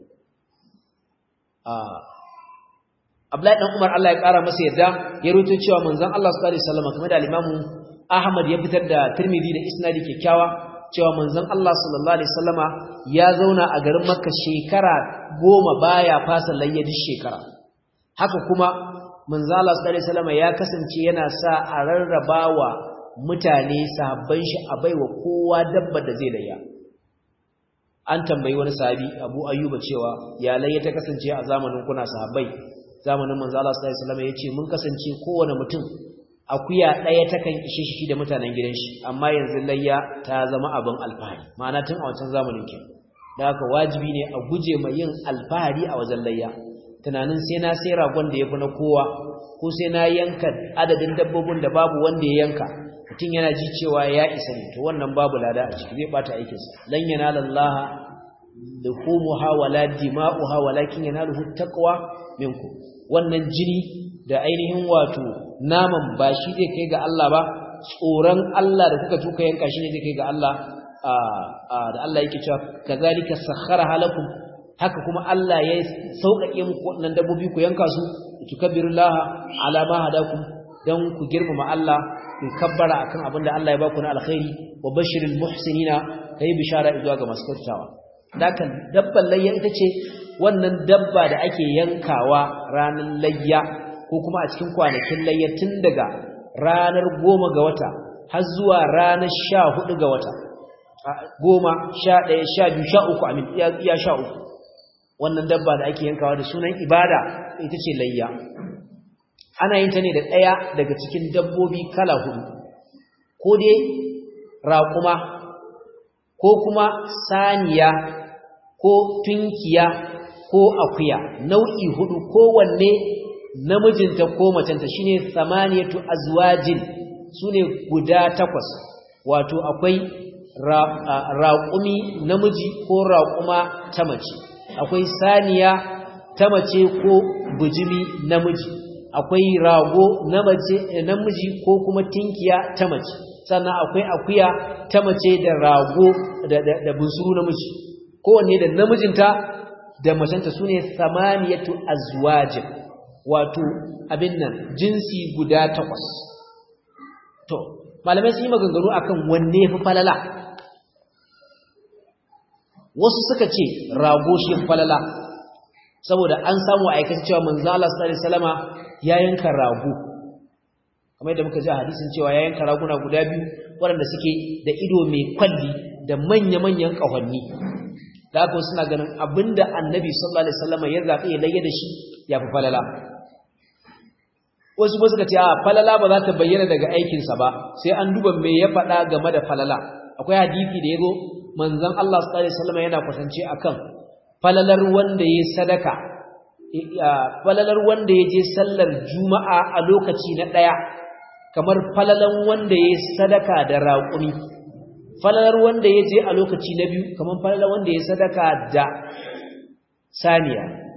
Abdullahi dan Umar Allah ya kara masa yadda ya rubuto cewa manzon Allah sallallahu alaihi wasallam kamar da al-Imam Ahmad ya fitar da Tirmidhi da isnadi kyakkyawa cewa manzon Allah sallallahu alaihi wasallama ya zauna a garin Makka shekara 10 baya fasa layya duk shekara haka kuma manzon Allah sallallahu alaihi wasallama ya kasance yana sa a rarrabawa mutane sahabban shi a baiwa kowa dabba da zai layya an tambayi wani sahabi Abu Ayyuba cewa ya layya ta kasance a zamanin kuna sahabbai zamanin manzon Allah sallallahu alaihi wasallama yace mun kasance kowane mutum akuya ɗaya takan ishe shi da mutanen gidan shi amma yanzu layya ta zama abin alfahari ma'ana tun a wancan zamanin ke da haka wajibi ne a guje mai yin alfahari a wajen layya tunanin sai na sai ragon da yafi na kowa ko sai na yanka adadin dabbobin da babu wanda ya yanka mutum yana ji cewa ya isa ne to wannan babu lada a ciki zai bata aikin sa lan yanalallaha luhumuha wala dima'uha walakin yanaluhu taqwa minkum wannan jini da ainihin wato naman ba shi zai kai ga Allah ba tsoron Allah da kuka tuka yanka shi ne zai kai ga Allah da Allah yake cewa kazalika sakharaha lakum haka kuma Allah ya sauƙaƙe muku wannan dabbobi ku yanka su tukabbirullaha ala ma hadakum dan ku girmama Allah ku kabbara akan abin da Allah ya baku na alkhairi wa bashiril muhsinina kai bishara zuwa ga masu kyautawa dakan dabban layya ita ce wannan dabba da ake yankawa ranar layya ko kuma a cikin kwanakin layya tun daga ranar 10 ga wata har zuwa ranar 14 ga wata 10 11 12 13 amin iya 13 wannan dabba da ake yankawa da sunan ibada ita ce layya ana yin ta ne da ɗaya daga cikin dabbobi kala 4 ko dai raƙuma ko kuma saniya ko tunkiya ko akuya nau'i 4 kowanne namijinta ko macenta shine 8 azwajin sune guda 8 wato akwai raƙumi namiji ko raƙuma ta mace akwai saniya ta mace ko bujimi namiji akwai rago na mace namiji ko kuma tinkiya ta mace sannan akwai akuya ta mace da rago da bunsuru namiji kowanne da namijinta da macenta sune 8 azwajin wato abin nan jinsi guda 8 to malamai sun yi maganganu akan wanne yafi falala wasu suka ce rago shi falala saboda an samu aikata cewa manzo Allah sallallahu alaihi wasallama ya yanka rago kamar yadda muka ji hadisin cewa ya yanka raguna guda 2 waɗanda suke da ido mai kwalli da manya-manyan ƙahonni da haka suna ganin abinda annabi sallallahu alaihi wasallama ya zaɓi ya layya da shi ya fi falala wasu ba suka ce a falala ba za ta bayyana daga aikinsa ba sai an duba me ya faɗa game da falala akwai hadisi da ya zo manzon Allah sallallahu alaihi wasallama yana kwatance akan falalar wanda ya sadaka falalar wanda ya je sallar juma'a a lokaci na ɗaya kamar falalan wanda ya sadaka da raƙumi falalar wanda ya je a lokaci na biyu kamar falalar wanda ya sadaka da saniya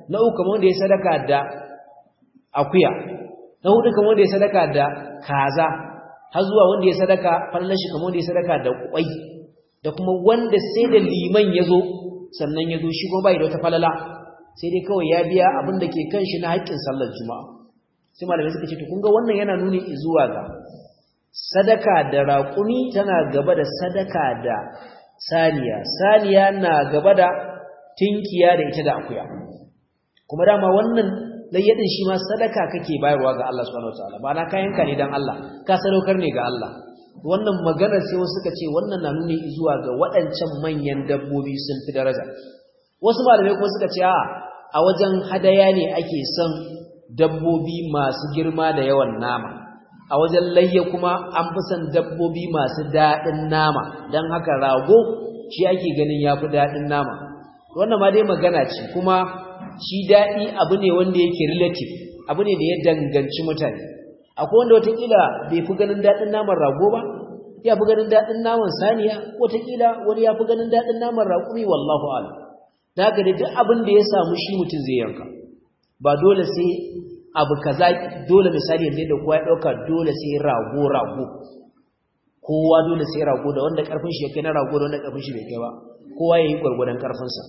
na uku kamar wanda ya sadaka da akuya, na hudu kamar wanda ya sadaka da kaza, har zuwa wanda ya sadaka fallan shi kamar wanda ya sadaka da kwai, da kuma wanda sai da liman yazo sannan yazo shi kuma bai da wata falala sai dai kawai ya biya abin da ke kan shi na haƙƙin sallar juma'a. Sai malamai suka ce to kun ga wannan yana nuni zuwa ga sadaka da raƙumi tana gaba da sadaka da saniya, saniya na gaba da tinkiya da ita da akuya. Kuma dama wannan layyadin shi ma sadaka kake bayarwa ga Allah subhanahu wataala, ba na kayanka ne dan Allah, ka sadaukar ne ga Allah. Wannan magana sai wasu suka ce wannan na nuni zuwa ga waɗancan manyan dabbobi sun fi daraja. Wasu malamai kuma suka ce a wajen hadaya ne ake son dabbobi masu girma da yawan nama, a wajen layya kuma an fi son dabbobi masu daɗin nama, don haka rago shi ake ganin ya fi daɗin nama. Wannan ma dai magana ce, kuma shi daɗi abu ne wanda yake relative, abu ne da ya danganci mutane. Akwai wanda watakila bai fi ganin daɗin naman rago ba, ya fi ganin daɗin naman saniya, watakila wani ya fi ganin daɗin naman raƙumi, wallahu a'lam. Da haka dai duk abin da ya samu shi mutum zai yanka, ba dole sai abu kaza, dole misali yanzu da kowa ya ɗauka dole sai rago, kowa dole sai rago, da wanda ƙarfin shi ya kai na rago da wanda ƙarfin shi bai kai ba, kowa ya yi gwargwadon ƙarfinsa.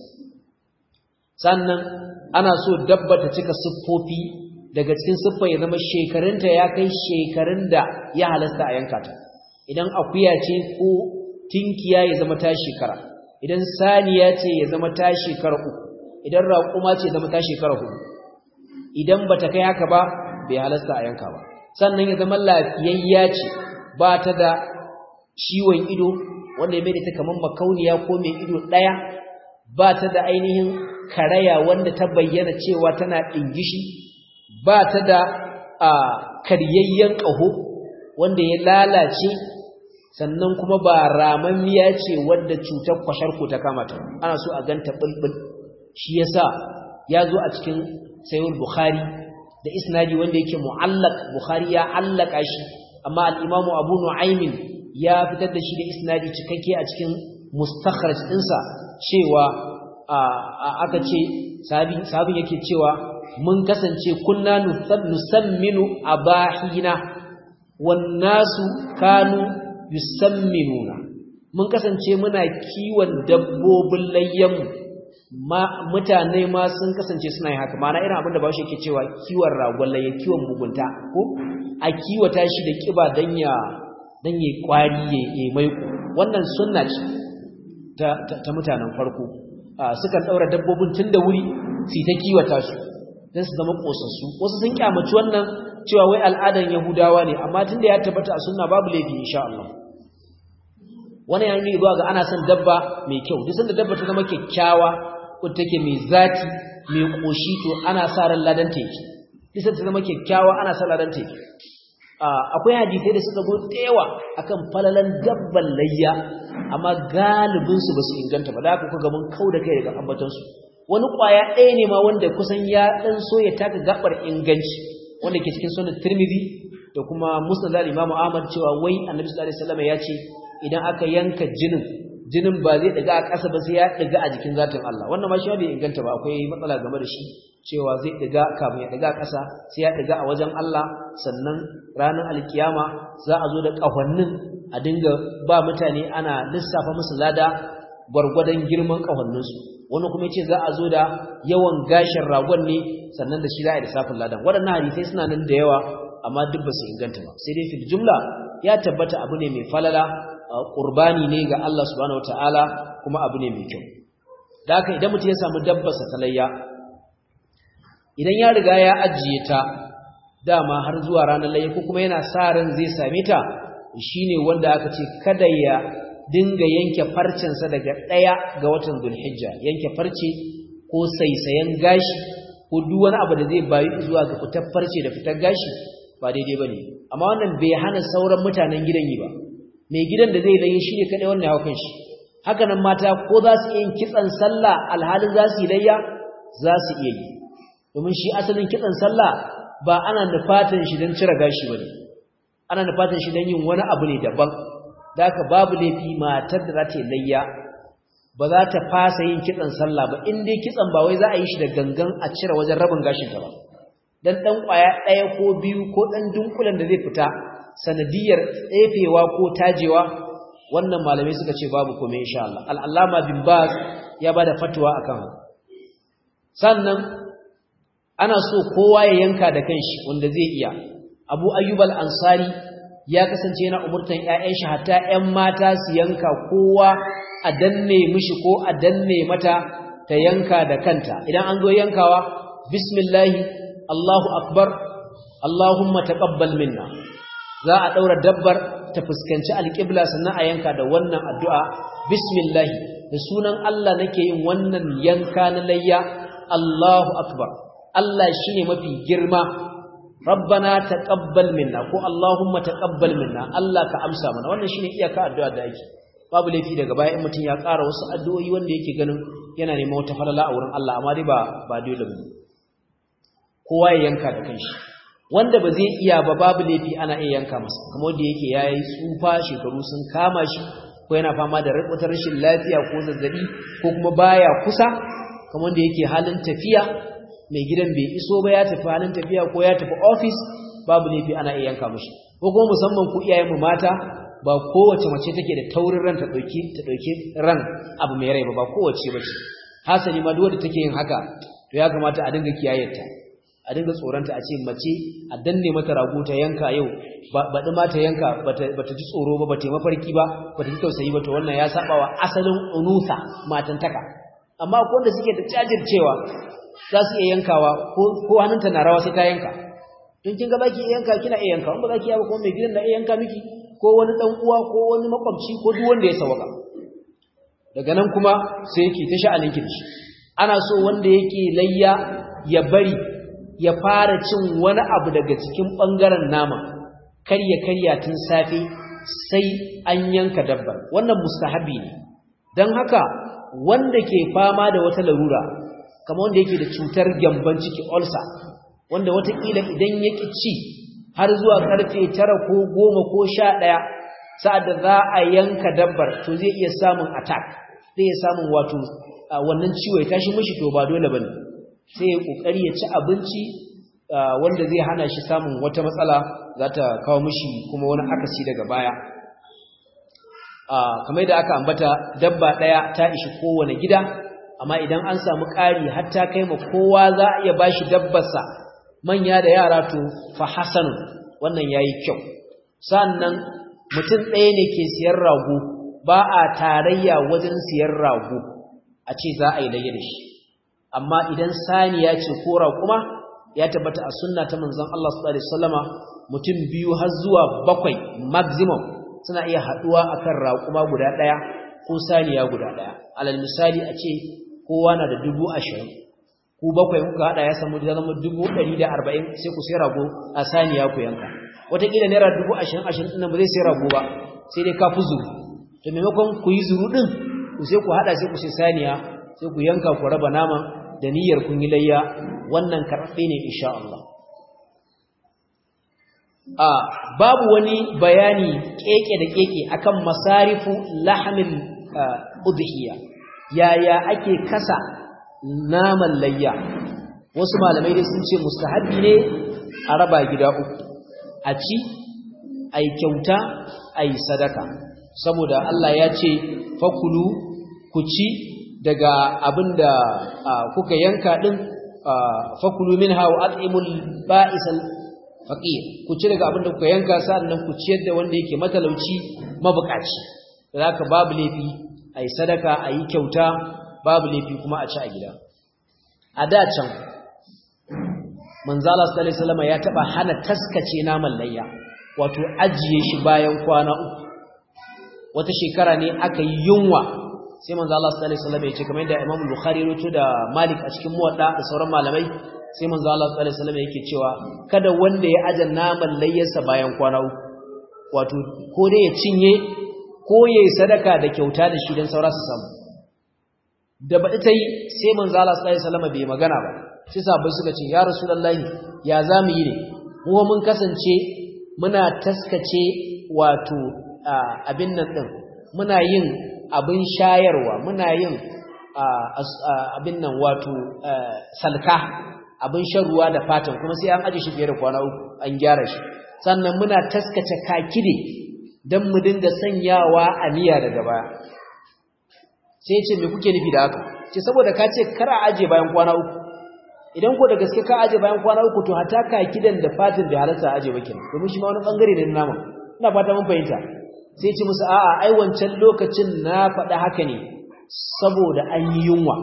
Sannan ana so dabba ta cika siffofi, daga cikin siffa ya zama shekarunta ya kai shekarun da ya halasta a yanka ta. Idan akuya ce ko tinkiya ya zama ta shekara, idan saniya ce ya zama ta shekara 3, idan raƙuma ce ya zama ta shekara 4. Idan bata kai haka ba bai halasta a yanka ba. Sannan ya zama lafiyayya ce, ba ta da ciwon ido wanda ya mai da ta kamar makauniya ko mai ido ɗaya, ba ta da ainihin karaya wanda ta bayyana cewa tana ɗingishi, ba ta da karyayyen ƙaho wanda ya lalace, sannan kuma ba ramammiya ce wadda cutar kwasharko ta kamata. Ana so a ganta bulbul. Shi yasa ya zo a cikin Sahih Bukhari da isnadi wanda yake mu'allaq, Bukhari ya allaka shi, amma al-Imam Abu Nu'aym ya fitar da shi da isnadi cikakke a cikin mustakhraj ɗinsa cewa aka ce sahabin yake cewa mun kasance kunna nusamminu abahina wan nasu kanu yusamminuna. Mun kasance muna kiwon dabbobin layyanmu, mutane ma sun kasance suna yin haka. Ma'ana irin abinda Bahaushe yake cewa kiwon ragon layya, kiwon mugunta, ko a kiwata shi da kiba dan ya kwari ya maiko. Wannan sunna ce ta mutanen farko. Sukan daura dabbobin tun da wuri su ta kiwata su dan su zama kosassu. Wasu sun kyamaci wannan cewa wai al'adan Yahudawa ne, amma tunda ya tabbata a sunna babu laifi insha Allah. Wannan yana nuni zuwa ga ana son dabba mai kyau. Duk sanda dabba ta zama kyakkyawa ko take mai zati, mai koshi, to ana sa ran ladan ta yake. Duk sanda ta zama kyakkyawa ana sa ladan ta yake. Akwai hadisi da suka zo da yawa akan falalan dabban layya, amma galibin su basu inganta ba. Da haka kuka mun kauda kai daga ambaton su. Wani kwaya ɗaya ne ma wanda kusan ya dan so ya taka gabar inganci, wanda ke cikin sunan Tirmidhi da kuma Musnad al-Imam Ahmad, cewa wai Annabi sallallahu alaihi wasallam ya ce idan aka yanka jinin ba zai daga a ƙasa ba sai ya daga a jikin zatin Allah. Wannan ma shi bai inganta ba, akwai matsala game da shi, cewa zai daga kafin ya daga a ƙasa sai ya daga a wajen Allah. Sannan ranar alkiyama za a zo da ƙahonnin a dinga ba mutane ana lissafa musu lada gwargwadon girman ƙahonninsu. Wani kuma yace za a zo da yawan gashin ragon ne sannan da shi za a yi lissafin ladan. Waɗannan hadisai suna nan da yawa amma duk ba su inganta ba. Sai dai fil jumla ya tabbata abu ne mai falala, qurbani ne ga Allah subhanahu wataala, kuma abu ne mai kyau. Da haka idan mutum ya samu dabbarsa ta layya, idan ya riga ya ajiye ta dama har zuwa ranar layya, ko kuma yana sa ran zai same ta, shine wanda aka ce kada ya dinga yanke farcensa daga 1 ga watan Dhulhijja. Yanke farce ko saisayen gashi ko duk wani abu da zai bayu zuwa ga fitar farce da fitar gashi ba daidai bane. Amma wannan bai hana sauran mutanen gidan yi ba. Mai gidan da zai laye shi ne kadai wannan hakan shi. Haka nan mata ko za su yin kitsan sallah alhalin za su yi layya, za su iya yi. Domin shi asalin kitsan sallah ba ana nufatan shi don cire gashi bane. Ana nufatan shi don yin wani abu ne daban. Da haka babu laifi matar da za ta yi layya ba za ta fasa yin kitsan sallah ba in dai kitsan ba wai za a yi shi da gangan a cire wajen rabin gashin ta ba dan kwaya ɗaya ko biyu ko dan dunkulen da zai fita sanadiyar tsefewa ko tajewa wannan malamai suka ce babu komai insha Allah al-Allama bin Baz ya bada fatwa akan haka sannan ana so kowa ya yanka da kanshi wanda zai iya Abu Ayyub al-Ansari ya kasance yana umurtan ƴaƴan shi hatta ƴan mata su yanka kowa a danne mishi ko a danne mata ta yanka da kanta idan an zo yankawa bismillah Allahu akbar Allahumma taqabbal minna za a daura dabbar ta fuskanci alqibla sannan a yanka da wannan addu'a bismillah da sunan Allah nake yin wannan yanka na layya Allahu akbar Allah shine mafi girma rabbana taqabbal minna ko Allahumma taqabbal minna Allah ka amsa mana wannan shine iyaka addu'a da ake babu laifi daga baya in mutun ya ƙara wasu addu'o'i wanda yake ganin yana neman wata falala a wurin Allah amma dai ba dole ba kowa ya yanka da kanshi wanda ba zai iya ba babu laifi ana iya yanka masa kamar da yake yayi tsufa shekaru sun kama shi ko yana fama da wata rashin lafiya ko zazzabi ko kuma baya kusa kamar da yake halin tafiya mai gidan bai iso ba ya tafi halin tafiya ko ya tafi office babu laifi ana iya yanka mishi ko kuma musamman ku iyayen mu mata ba kowace mace take da taurin ran ta dauki ran abu mai rai ba kowace bace hasali ma duk wanda take yin haka to ya kamata a dinga kiyayarta a dinga tsoronta a ce mace a danne mata rago ta yanka yau baɗi ma ta yanka bata ji tsoro ba bata yi mafarki ba bata ji tausayi ba to wannan ya saba wa asalin unusa matantaka amma ko wanda suke da jajircewa za su iya yankawa ko hannunta na rawa sai ta yanka in kin ga baki yanka kina iya yanka in ba za ki yawa ko mai gidan na iya yanka miki ko wani dan uwa ko wani makwabci ko duk wanda ya sawaka daga nan kuma sai yake ta sha'anin ki dashi ana so wanda yake layya ya bari ya fara cin wani abu daga cikin bangaren nama karya tun safe sai an yanka dabbar wannan mustahabi ne dan haka wanda ke fama da wata larura kamar wanda yake da cutar gyamban ciki ulcer wanda watakila idan yake ci har zuwa karfe 9 ko 10 ko 11 sa'ad da za a yanka dabbar to zai iya samun attack zai iya samun wato wannan ciwo ya tashi mishi to ba dole bane sai ya kokari ya ci abinci wanda zai hana shi samun wata matsala za ta kawo mishi kuma wani akasi daga baya kamar da aka ambata dabba daya ta ishi kowane gida amma idan an samu ƙari har ta kai ma kowa za a iya bashi dabbarsa manya da yara to fa hasan wannan yayi kyau sannan mutum ɗaya ne ke siyar rago ba a tarayya wajen siyar rago a ce za a yi layya da shi amma idan saniya ce ko raƙuma ya tabbata a sunna ta manzon Allah sallallahu alaihi wasallama mutum 2 har zuwa 7 maximum suna iya haduwa akan raƙuma guda ɗaya ko saniya guda ɗaya alal misali a ce kowa na da 20,000 ku 7 kuka hada ya samu da zama 140 sai ku sai rago a saniya ku yanka wataƙila naira 20,000 ɗin ba zai sai rago ba sai dai ka fi zuru to maimakon ku yi zuru ɗin ku sai ku hada sai ku sai saniya sai ku yanka ku raba naman da niyyar kun yi layya wannan karɓe ne insha Allah babu wani bayani keke da keke akan masarifu lahmil udhiya yaya ake kasa naman layya wasu malamai dai sun ce mustahabi ne a raba gida uku a ci ai kyauta ai sadaka saboda Allah ya ce fakulu ku ci daga abinda kuka yanka din fakulu minha wa at'imul ba'isal faqir ku ci daga abinda kuka yanka sannan ku ciyar da wanda yake matalauci mabukaci zaka babu laifi ai sadaka ai kyauta babu laifi kuma a ci a gida a da can manzo Allah sallallahu alaihi wasallam ya taba hana taskace naman layya wato ajiye shi bayan kwana uku wata shekara ne aka yi yunwa sai manzo Allah sallallahu alaihi wasallam ya ce kamar yadda Imam Bukhari rawaito da Malik a cikin Muwatta da sauran malamai sai manzo Allah sallallahu alaihi wasallam yake cewa kada wanda ya aje naman layyarsa bayan kwana uku wato ko dai ya cinye ko yayi sadaka da kyauta da shi dan saura su samu da baɗi ta yi sai manzo Allah sallallahu alaihi wasallam bai magana ba sai sahabbai suka ce ya rasulullahi ya zamu yi ne mu mun kasance muna taskace wato abin nan din muna yin abin shayarwa muna yin abin nan wato salka abin shan ruwa da fatan kuma sai an aje shi fiye da kwana uku an gyara shi sannan muna taskace kakide dan mu dinga sanyawa a niyya daga baya sai ce me kuke nufi da haka ce saboda ka ce kar a aje bayan kwana uku idan ko da gaske ka aje bayan kwana uku to hatta kakidan da fatan da halarta aje ba kenan domin shi ma wani bangare ne na nama ina fata mun fahimta sai ce musu a'a ai wancan lokacin na faɗa haka ne saboda an yi yunwa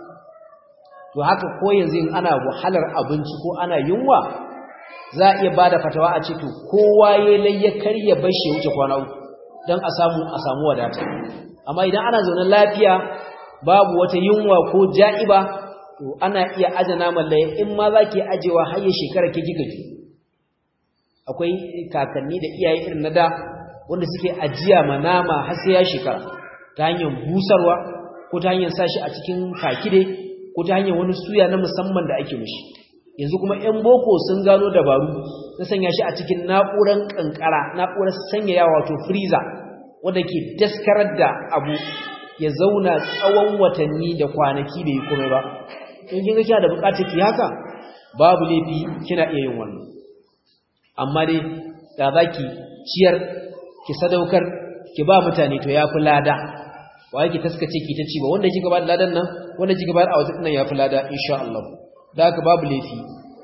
to haka ko yanzu in ana wahalar abinci ko ana yunwa za a iya bada fatawa a ce to kowa ya layya karya bashi ya wuce kwana uku dan a samu wadata amma idan ana zaune lafiya babu wata yunwa ko ja'iba to ana iya aje naman laye in ma zaki ajewa har ya shekara ke kika ji akwai kakanni da iyaye irin na da wanda suke ajiya ma nama har sai ya shekara ta hanyar busarwa ko ta hanyar sashi a cikin kakide ko ta hanyar wani suya na musamman da ake mishi yanzu kuma ƴan boko sun gano dabaru na sanya shi a cikin na'urar kankara na'urar sanyaya wato freezer wanda ke daskarar da abu ya zauna tsawon watanni da kwanaki bai komai ba in kin ga kina da bukatar ki haka babu laifi kina iya yin wannan amma dai da zaki ciyar ki sadaukar ki ba mutane to yafi lada wai ki taskace ki ta ci ba wanda kika ba da ladan nan wanda kika ba a wata nan yafi lada insha Allah da haka babu laifi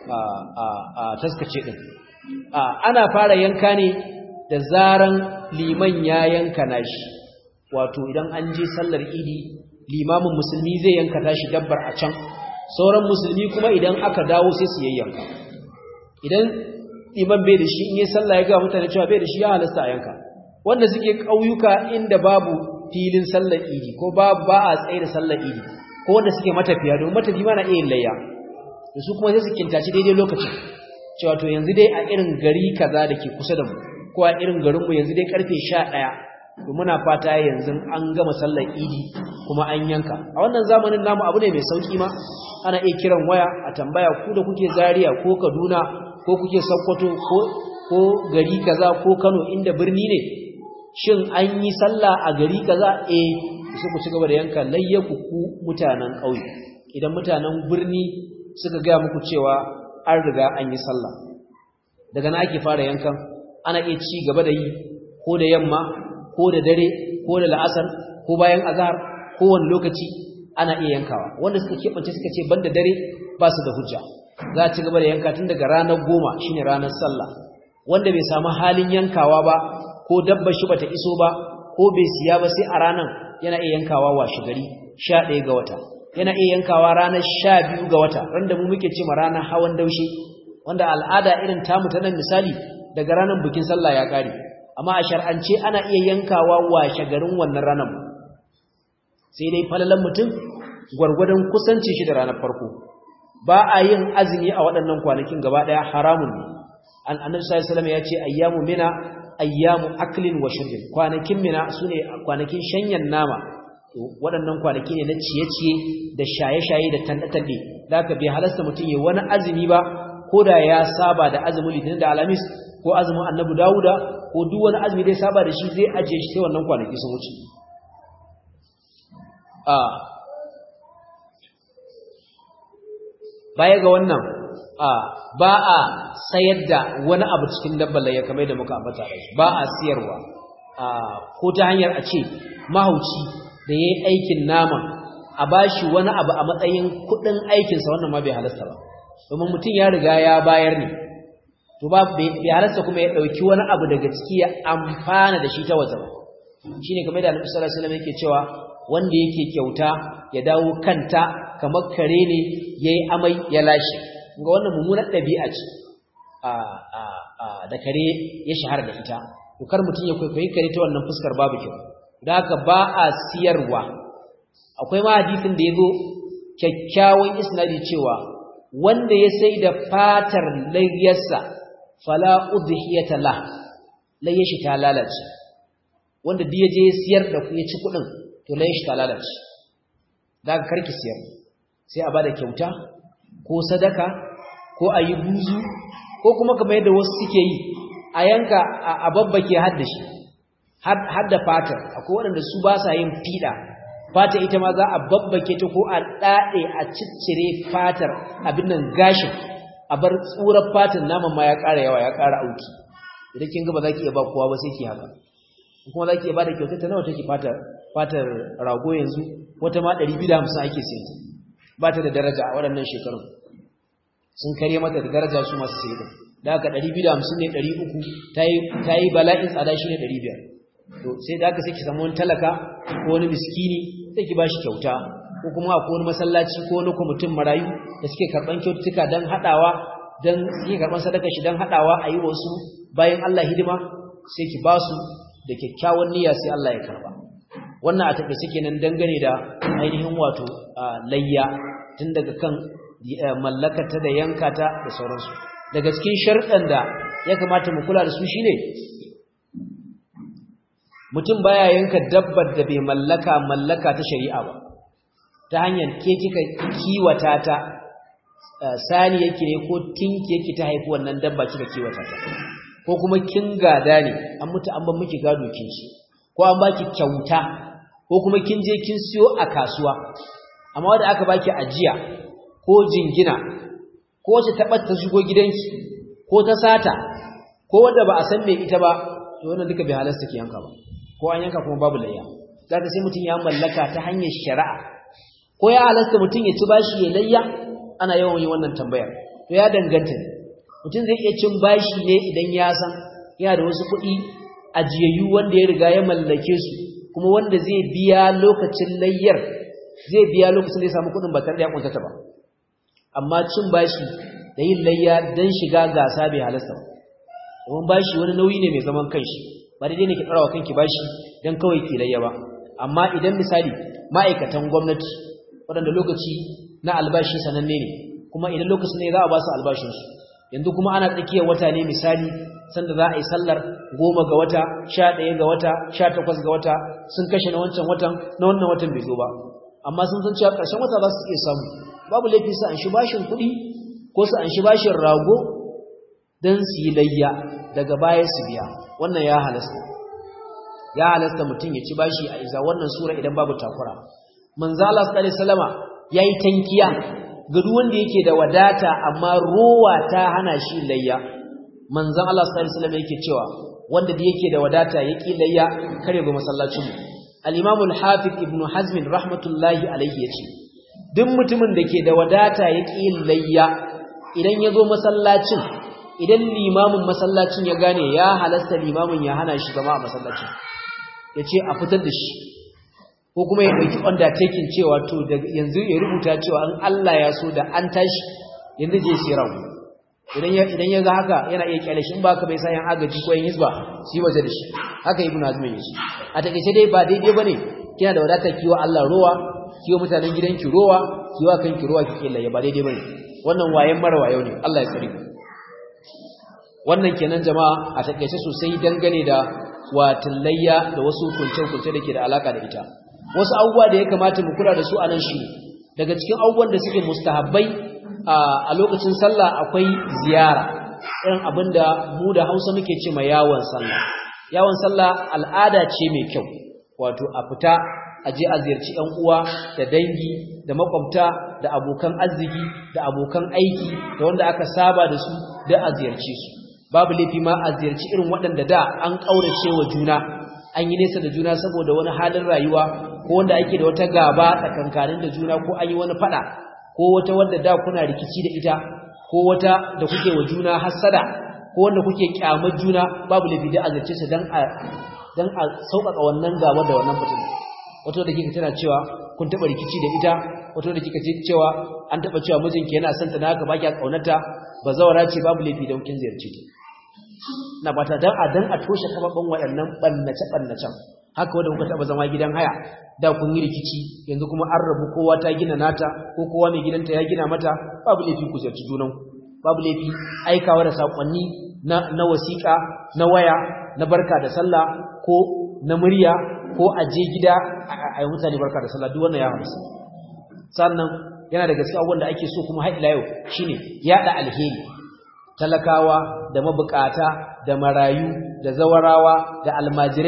a taskace din ana fara yanka ne da zaran liman ya yanka nashi wato idan an je sallar idi limamin musulmi zai yanka tashi dabbar a can sauran musulmi kuma idan aka dawo sai su yayyanka idan liman bai da shi in yi sallah ya ga mutane cewa bai da shi ya halasta a yanka wanda suke kauyuka inda babu filin sallar idi ko ba a tsaye da sallar idi ko wanda suke matafiya don matafi ma na iya layya da su kuma sai su kintaci daidai lokacin cewa to yanzu dai a irin gari kaza da ke kusa da mu ko a irin garinmu yanzu dai karfe 11 to muna fata yanzu an gama sallar idi kuma an yanka a wannan zamanin namu abu ne mai sauki ma ana iya kiran waya a tambaya ku da kuke Zaria ko Kaduna ko kuke Sokoto ko gari kaza ko Kano inda birni ne shin an yi sallah a gari kaza su ku ci gaba da yanka layyaku ku mutanen ƙauye idan mutanen birni suka ga muku cewa an riga an yi sallah daga nan ake fara yankan ana iya ci gaba da yi ko da yamma ko da dare ko da la'asar ko bayan azhar ko wani lokaci ana iya yankawa wanda suka kebance suka ce banda dare ba su da hujja za a ci gaba da yanka tun daga ranar 10 shine ranar sallah wanda bai samu halin yankawa ba ko dabba shi bata iso ba ko bai siya ba sai a ranar yana iya yankawa washe gari 11 ga wata yana iya yankawa ranar 12 ga wata randa mu muke ce ma ranar hawan daushe wanda al'ada irin tamu ta nan misali daga ranar bikin sallah ya kare amma a shar'ance ana iya yankawa washe garin wannan ranar sai dai falalan mutum gwargwadon kusanci shi da ranar farko ba a yin azumi a waɗannan kwanakin gaba ɗaya haramun ne annabi sallallahu alaihi wasallam ya ce ayyamu mina ayyamu aklin wa shurbin kwanakin mina sune kwanakin shanyan nama to waɗannan kwanaki ne na ciye-ciye da shaye-shaye da tanɗe-tanɗe da haka bai halasta mutum ya wani azumi ba ko da ya saba da azumin litinin da alamis ko azumin annabi dawuda ko duk wani azumi da ya saba da shi zai ajiye shi sai wannan kwanaki sun wuce baya ga wannan ba a sayar da wani abu cikin dabbar layya kamar da muka ambata ba a siyarwa ko ta hanyar a ce mahauci da yayi aikin nama a bashi wani abu a matsayin kudin aikinsa wannan ma bai halasta ba domin mutum ya riga ya bayar ne to ba bai halasta kuma ya dauki wani abu daga ciki ya amfana da shi ta waje ba shine kamar da Annabi sallallahu alaihi wasallam yake cewa wanda yake kyauta ya dawo kanta kamar kare ne yayi amai ya lashe ga wannan mummunar dabi'a ce da kare ya shahara da ita to kar mutun ya kwaikwayi kare ta wannan fuskar babu kyau da haka ba a siyarwa akwai ma hadisin da yazo kyakkyawan isnadi cewa wanda ya sai da fatar layyarsa fala udhiyata la layyashi ta lalace wanda da yaje siyar da ku ya ci kudin to layyashi ta lalace daga karki siyar sai a bada kyauta ko sadaka ko ayi buzu ko kuma kamar yadda wasu suke yi a yanka a babbake haddashi har da fatar akwai waɗanda su ba sa yin fiɗa fata ita ma za a babbake ta ko a ɗaɗe a ciccire fatar abin nan gashin a bar tsurar fatan naman ma ya ƙara yawa ya ƙara auki idan kin ga ba za ki iya ba kowa ba sai ki haka kuma za ki iya ba da kyautar ta nawa take fatar rago yanzu wata ma 250 ake sayi ba ta da daraja a waɗannan shekarun sun kare mata da daraja su masu sayi da haka 250 ne 300 ta yi bala'in tsada shi ne 500 to sai da haka sai ki samu wani talaka ko wani miskini sai ki bashi kyauta ko kuma akwai wani masallaci ko wani kwamitin marayu da suke karban kyaututtuka don haɗawa don suke karban sadaka shi don haɗawa a yi wasu bayan Allah hidima sai ki ba su da kyakkyawan niyya sai Allah ya karba wannan a tafi suke nan dangane da ainihin wato layya tun daga kan mallakata da yankata da sauransu daga cikin sharɗan da ya kamata mu kula da su shine mutum baya yanka dabbar da bai mallaka ta shari'a ba ta hanyar ke kika kiwata ta sani yake ne ko tinki yake ta haifi wannan dabba kika kiwata ta ko kuma kin gada ne an mutu an ban miki gado kin ci ko an baki kyauta ko kuma kin je kin siyo a kasuwa amma wanda aka baki ajiya ko jingina ko wace ta shigo gidanki ko ta sata ko wanda ba a san me ita ba to wannan duka bai halasta ki yanka ba ko an yanka kuma babu layya zaka sai mutun ya mallaka ta hanyar shari'a ko ya halasta mutun ya ci bashi ya layya ana yawan yi wannan tambaya to ya danganta mutun zai iya cin bashi ne idan ya san yana da wasu kuɗi ajiyayyu wanda ya riga ya mallake su kuma wanda zai biya lokacin layyar zai biya lokacin da ya samu kuɗin ba tare da ya kuntata ba amma cin bashi da yin layya dan shiga gasa bai halasta ba domin bashi wani nauyi ne mai zaman kanshi ba daidai ne ki tsarawa kanki bashi dan kawai ki layya ba amma idan misali ma'aikatan gwamnati waɗanda lokaci na albashi sananne ne kuma idan lokacin ne za a ba su albashin su yanzu kuma ana tsakiyar wata ne misali sanda za a yi sallar 10 ga wata 11 ga wata 18 ga wata sun kashe na wancan watan na wannan watan bai zo ba amma sun san cewa ƙarshen wata za su iya samu babu laifi su an shi bashin kuɗi ko su an shi bashin rago don su yi layya daga baya su biya wannan ya halasta mutum ya ci bashi a iza wannan sura idan babu takura manzo Allah sallallahu alaihi wasallama yayi tankiya ga duk wanda yake da wadata amma rowa ta hana shi layya manzon Allah sallallahu alaihi wasallama yake cewa wanda da yake da wadata yake layya kare ga masallacin mu al-Imam al-Hafiz Ibn Hazm rahmatullahi alaihi yace duk mutumin da ke da wadata yake layya idan yazo masallacin idan limamin masallacin ya gane ya halasta limamin ya hana shi zama a masallacin yace a fitar da shi ko kuma ya dauki undertaking cewa to yanzu ya rubuta cewa an Allah ya so da an tashi yanzu je sai rawu idan ya ga haka yana iya kyale shi in ba ka bai san yan agaji ko yan hisba shi waje da shi haka ibnu azmi yace a takeice dai ba daidai bane kina da wadatar kiwo Allah rowa kiwo mutanen gidanki rowa kiwo kanki rowa kike laye ba daidai bane wannan wayen marwayo ne Allah ya tsare ku wannan kenan jama'a a takeice sosai dangane da watillayya da wasu kunce-kunce da ke da alaka da ita wasu abubuwa da ya kamata mu kula da su a nan shi daga cikin abubuwan da suke mustahabbai a lokacin sallah akwai ziyara irin abinda mu da Hausa muke ce ma yawon sallah al'ada ce mai kyau wato a fita a je a ziyarci ƴan uwa da dangi da makwabta da abokan arziki da abokan aiki da wanda aka saba da su da a ziyarce su babu laifi ma a ziyarci irin waɗanda da an ƙaurace wa juna an yi nesa da juna saboda wani halin rayuwa ko wanda ake da wata gaba tsakankanin da juna ko an yi wani fada ko wata wanda da kuna rikici da ita ko wata da kuke wa juna hasada ko wanda kuke kyamar juna babu laifi da a ziyarce su dan a sauƙaƙa wannan gaba da wannan fitina wato da kika tana cewa kun taɓa rikici da ita wato da kika ce cewa an taɓa cewa mijinki yana son ta na haka baki kaunata bazawara ce babu laifi da kin ziyarce ta na bata dan a toshe kababan waɗannan ɓannacen haka wanda kuka taɓa zama gidan haya da kun yi rikici yanzu kuma an rabu kowa ta gina nata ko kowa mai gidanta ya gina mata babu laifi ku ziyarci junan babu laifi aikawa da sakonni na wasiƙa na waya na barka da sallah ko na murya ko a je gida a yi mutane barka da sallah duk wannan ya hamsu sannan yana da gaskiya wanda ake so kuma har ila yau shine yaɗa alheri talakawa da mabukata da marayu da zawarawa da almajirai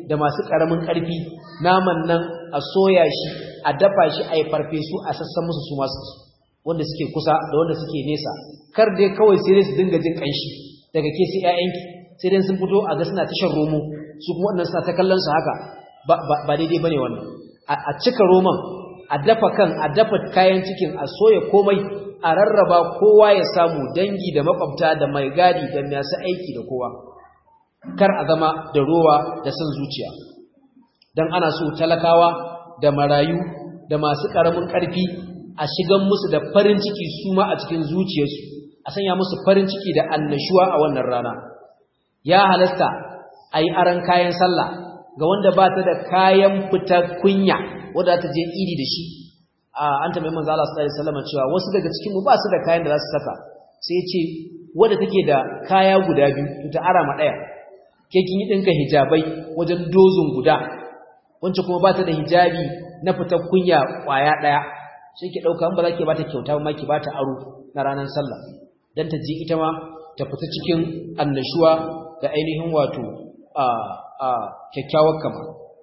da masu ƙaramin ƙarfi naman nan a soya shi a dafa shi a yi farfesu a sassan musu su masu wanda suke kusa da wanda suke nesa kar dai kawai sai dai su dinga jin ƙanshi daga ke sai ƴaƴanki sai dai sun fito a ga suna tashar romo su kuma wannan suna ta kallon su haka ba daidai bane wannan a cika roman a dafa a dafa kayan cikin a soya komai a rarraba kowa ya samu dangi da makwabta da mai gadi da masu aiki da kowa kar a zama da rowa da son zuciya dan ana so talakawa da marayu da masu karamin karfi a shigan musu da farin ciki su ma a cikin zuciyarsu a sanya musu farin ciki da annashuwa a wannan rana ya halasta ayi aran kayan sallah ga wanda ba ta da kayan fitar kunya wanda ta je idi da shi an tambayi manzo Allah sallallahu alaihi wasallam cewa wasu daga cikin mu ba su da kayan da za su saka sai ya ce wanda take da kaya guda biyu to ta ara ma daya ke kin yi dinka hijabai wajen dozin guda wance kuma ba ta da hijabi na fitar kunya kwaya daya sai ki dauka in ba za ki ba ta kyauta ma ki ba ta aro na ranar sallah dan ta ji ita ma ta fita cikin annashuwa da ainihin wato kyakkyawar kama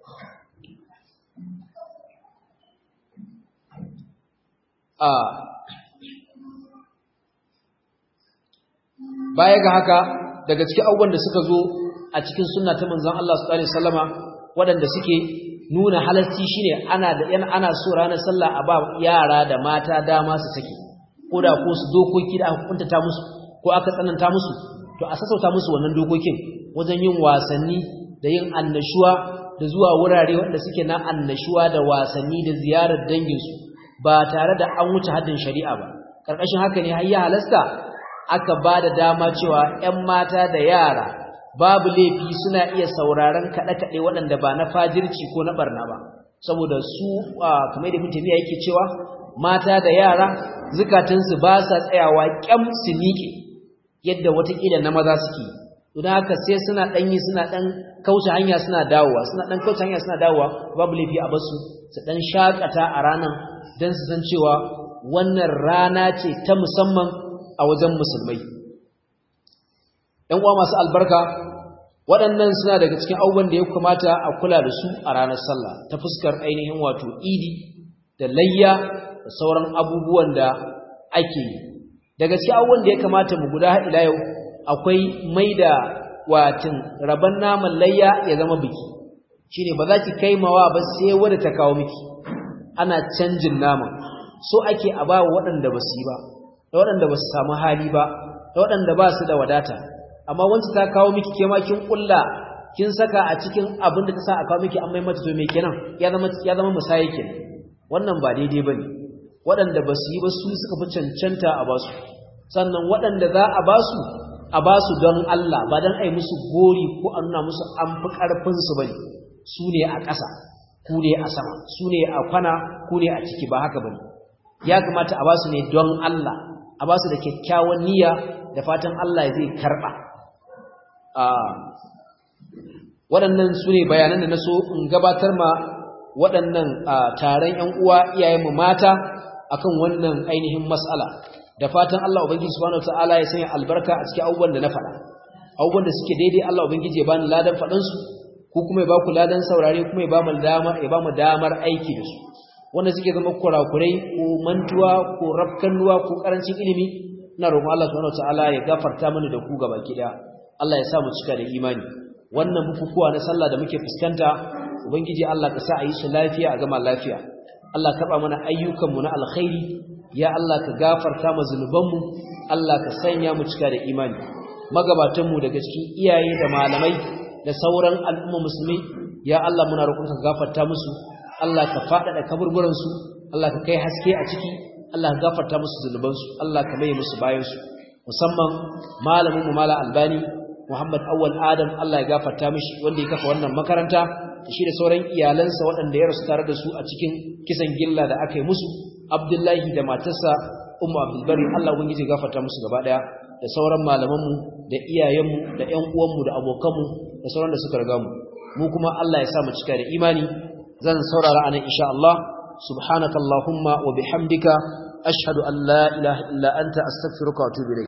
baya ga haka daga cikin abubuwan da suka zo a cikin sunna ta manzon Allah sallallahu alaihi wasallama waɗanda suke nuna halarci shine ana so ranar sallah a ba yara da mata dama su saki koda ko su dokoki da aka kuntata musu ko aka tsananta musu to a sassauta musu wannan dokokin wajen yin wasanni da yin annashuwa da zuwa wurare wanda suke na annashuwa da wasanni da ziyarar danginsu ba tare da an wuce haddin shari'a ba karkashin haka ne har ya halasta aka ba da dama cewa 'yan mata da yara babu laifi suna iya sauraron kaɗe-kaɗe waɗanda ba na fajirci ko na barna ba saboda su kamar da mutum yake cewa mata da yara zukatansu ba sa tsayawa kyam su miƙe yadda watakila na maza suke don haka sai suna ɗanyi suna ɗan kauce hanya suna dawowa babu laifi a basu su ɗan shakata a ranar don su san cewa wannan rana ce ta musamman a wajen musulmai ‘yan uwa masu albarka waɗannan suna daga cikin abubuwan da ya kamata a kula da su a ranar sallah ta fuskar ainihin wato idi da layya da sauran abubuwan da ake yi daga cikin abubuwan da ya kamata mu guda ila yau akwai mai da watin rabon naman layya ya zama biki shine ba za ki kai mawa ba sai wanda ta kawo miki ana canjin naman so ake a ba waɗanda ba su yi ba da waɗanda ba su samu hali ba da waɗanda ba su da wadata amma wancan ta kawo miki ke ma kin kulla kin saka a cikin abin da ta sa a kawo miki an mai mata to me kenan ya zama musayi kenan wannan ba daidai bane waɗanda ba su yi ba su suka fi cancanta a ba su sannan waɗanda za a ba su don Allah ba don ai musu gori ko a nuna musu an fi ƙarfin su bane su ne a ƙasa ku ne a sama su ne a kwana ku ne a ciki ba haka bane ya kamata a ba su ne don Allah a ba su da kyakkyawan niyya da fatan Allah zai karɓa waɗannan su ne bayanan da na so in gabatar ma waɗannan taron ‘yan uwa iyayenmu mata akan wannan ainihin mas'ala da fatan Allah Ubangiji subhanahu wataala ya sanya albarka a cikin abubuwan da na faɗa abubuwan da suke daidai Allah Ubangiji ya bani ladan faɗansu ko kuma ya ba ku ladan saurare kuma ya ba mu damar aiki da su wanda suke zama kurakurai ko mantuwa ko rafkannuwa ko karancin ilimi ina roƙon Allah subhanahu wataala ya gafarta mana da ku gabaki daya Allah ya sa mu cika da imani wannan bukukuwa na sallah da muke fuskanta ubangiji Allah ka sa a yi su lafiya a gama lafiya Allah karba mana ayyukanmu na alkhairi ya Allah ka gafarta mu zunubanmu Allah ka sanya mu cika da imani magabatanmu daga cikin iyaye da malamai da sauran al'umma musulmi ya Allah muna roƙon ka gafarta musu Allah ka faɗaɗa kaburburansu Allah ka kai haske a ciki Allah ka gafarta musu zunubansu Allah ka mai musu bayansu musamman malamin mu mala albani Muhammad Awwal Adam Allah ya gafarta mishi wanda ya kafa wannan makaranta shi da sauran iyalansa waɗanda ya rasu tare da su a cikin kisan gilla da aka yi musu Abdullahi da matarsa Ummu Abdul Bari Allah ubangiji ya gafarta musu gaba daya da sauran malamanmu da iyayenmu da ƴan uwanmu da abokanmu da sauran da suka riga mu kuma Allah ya sa mu cika da imani zan saurara anan insha Allah subhanakallahumma wa bihamdika ashhadu an la ilaha illa anta astaghfiruka wa atubu ilayk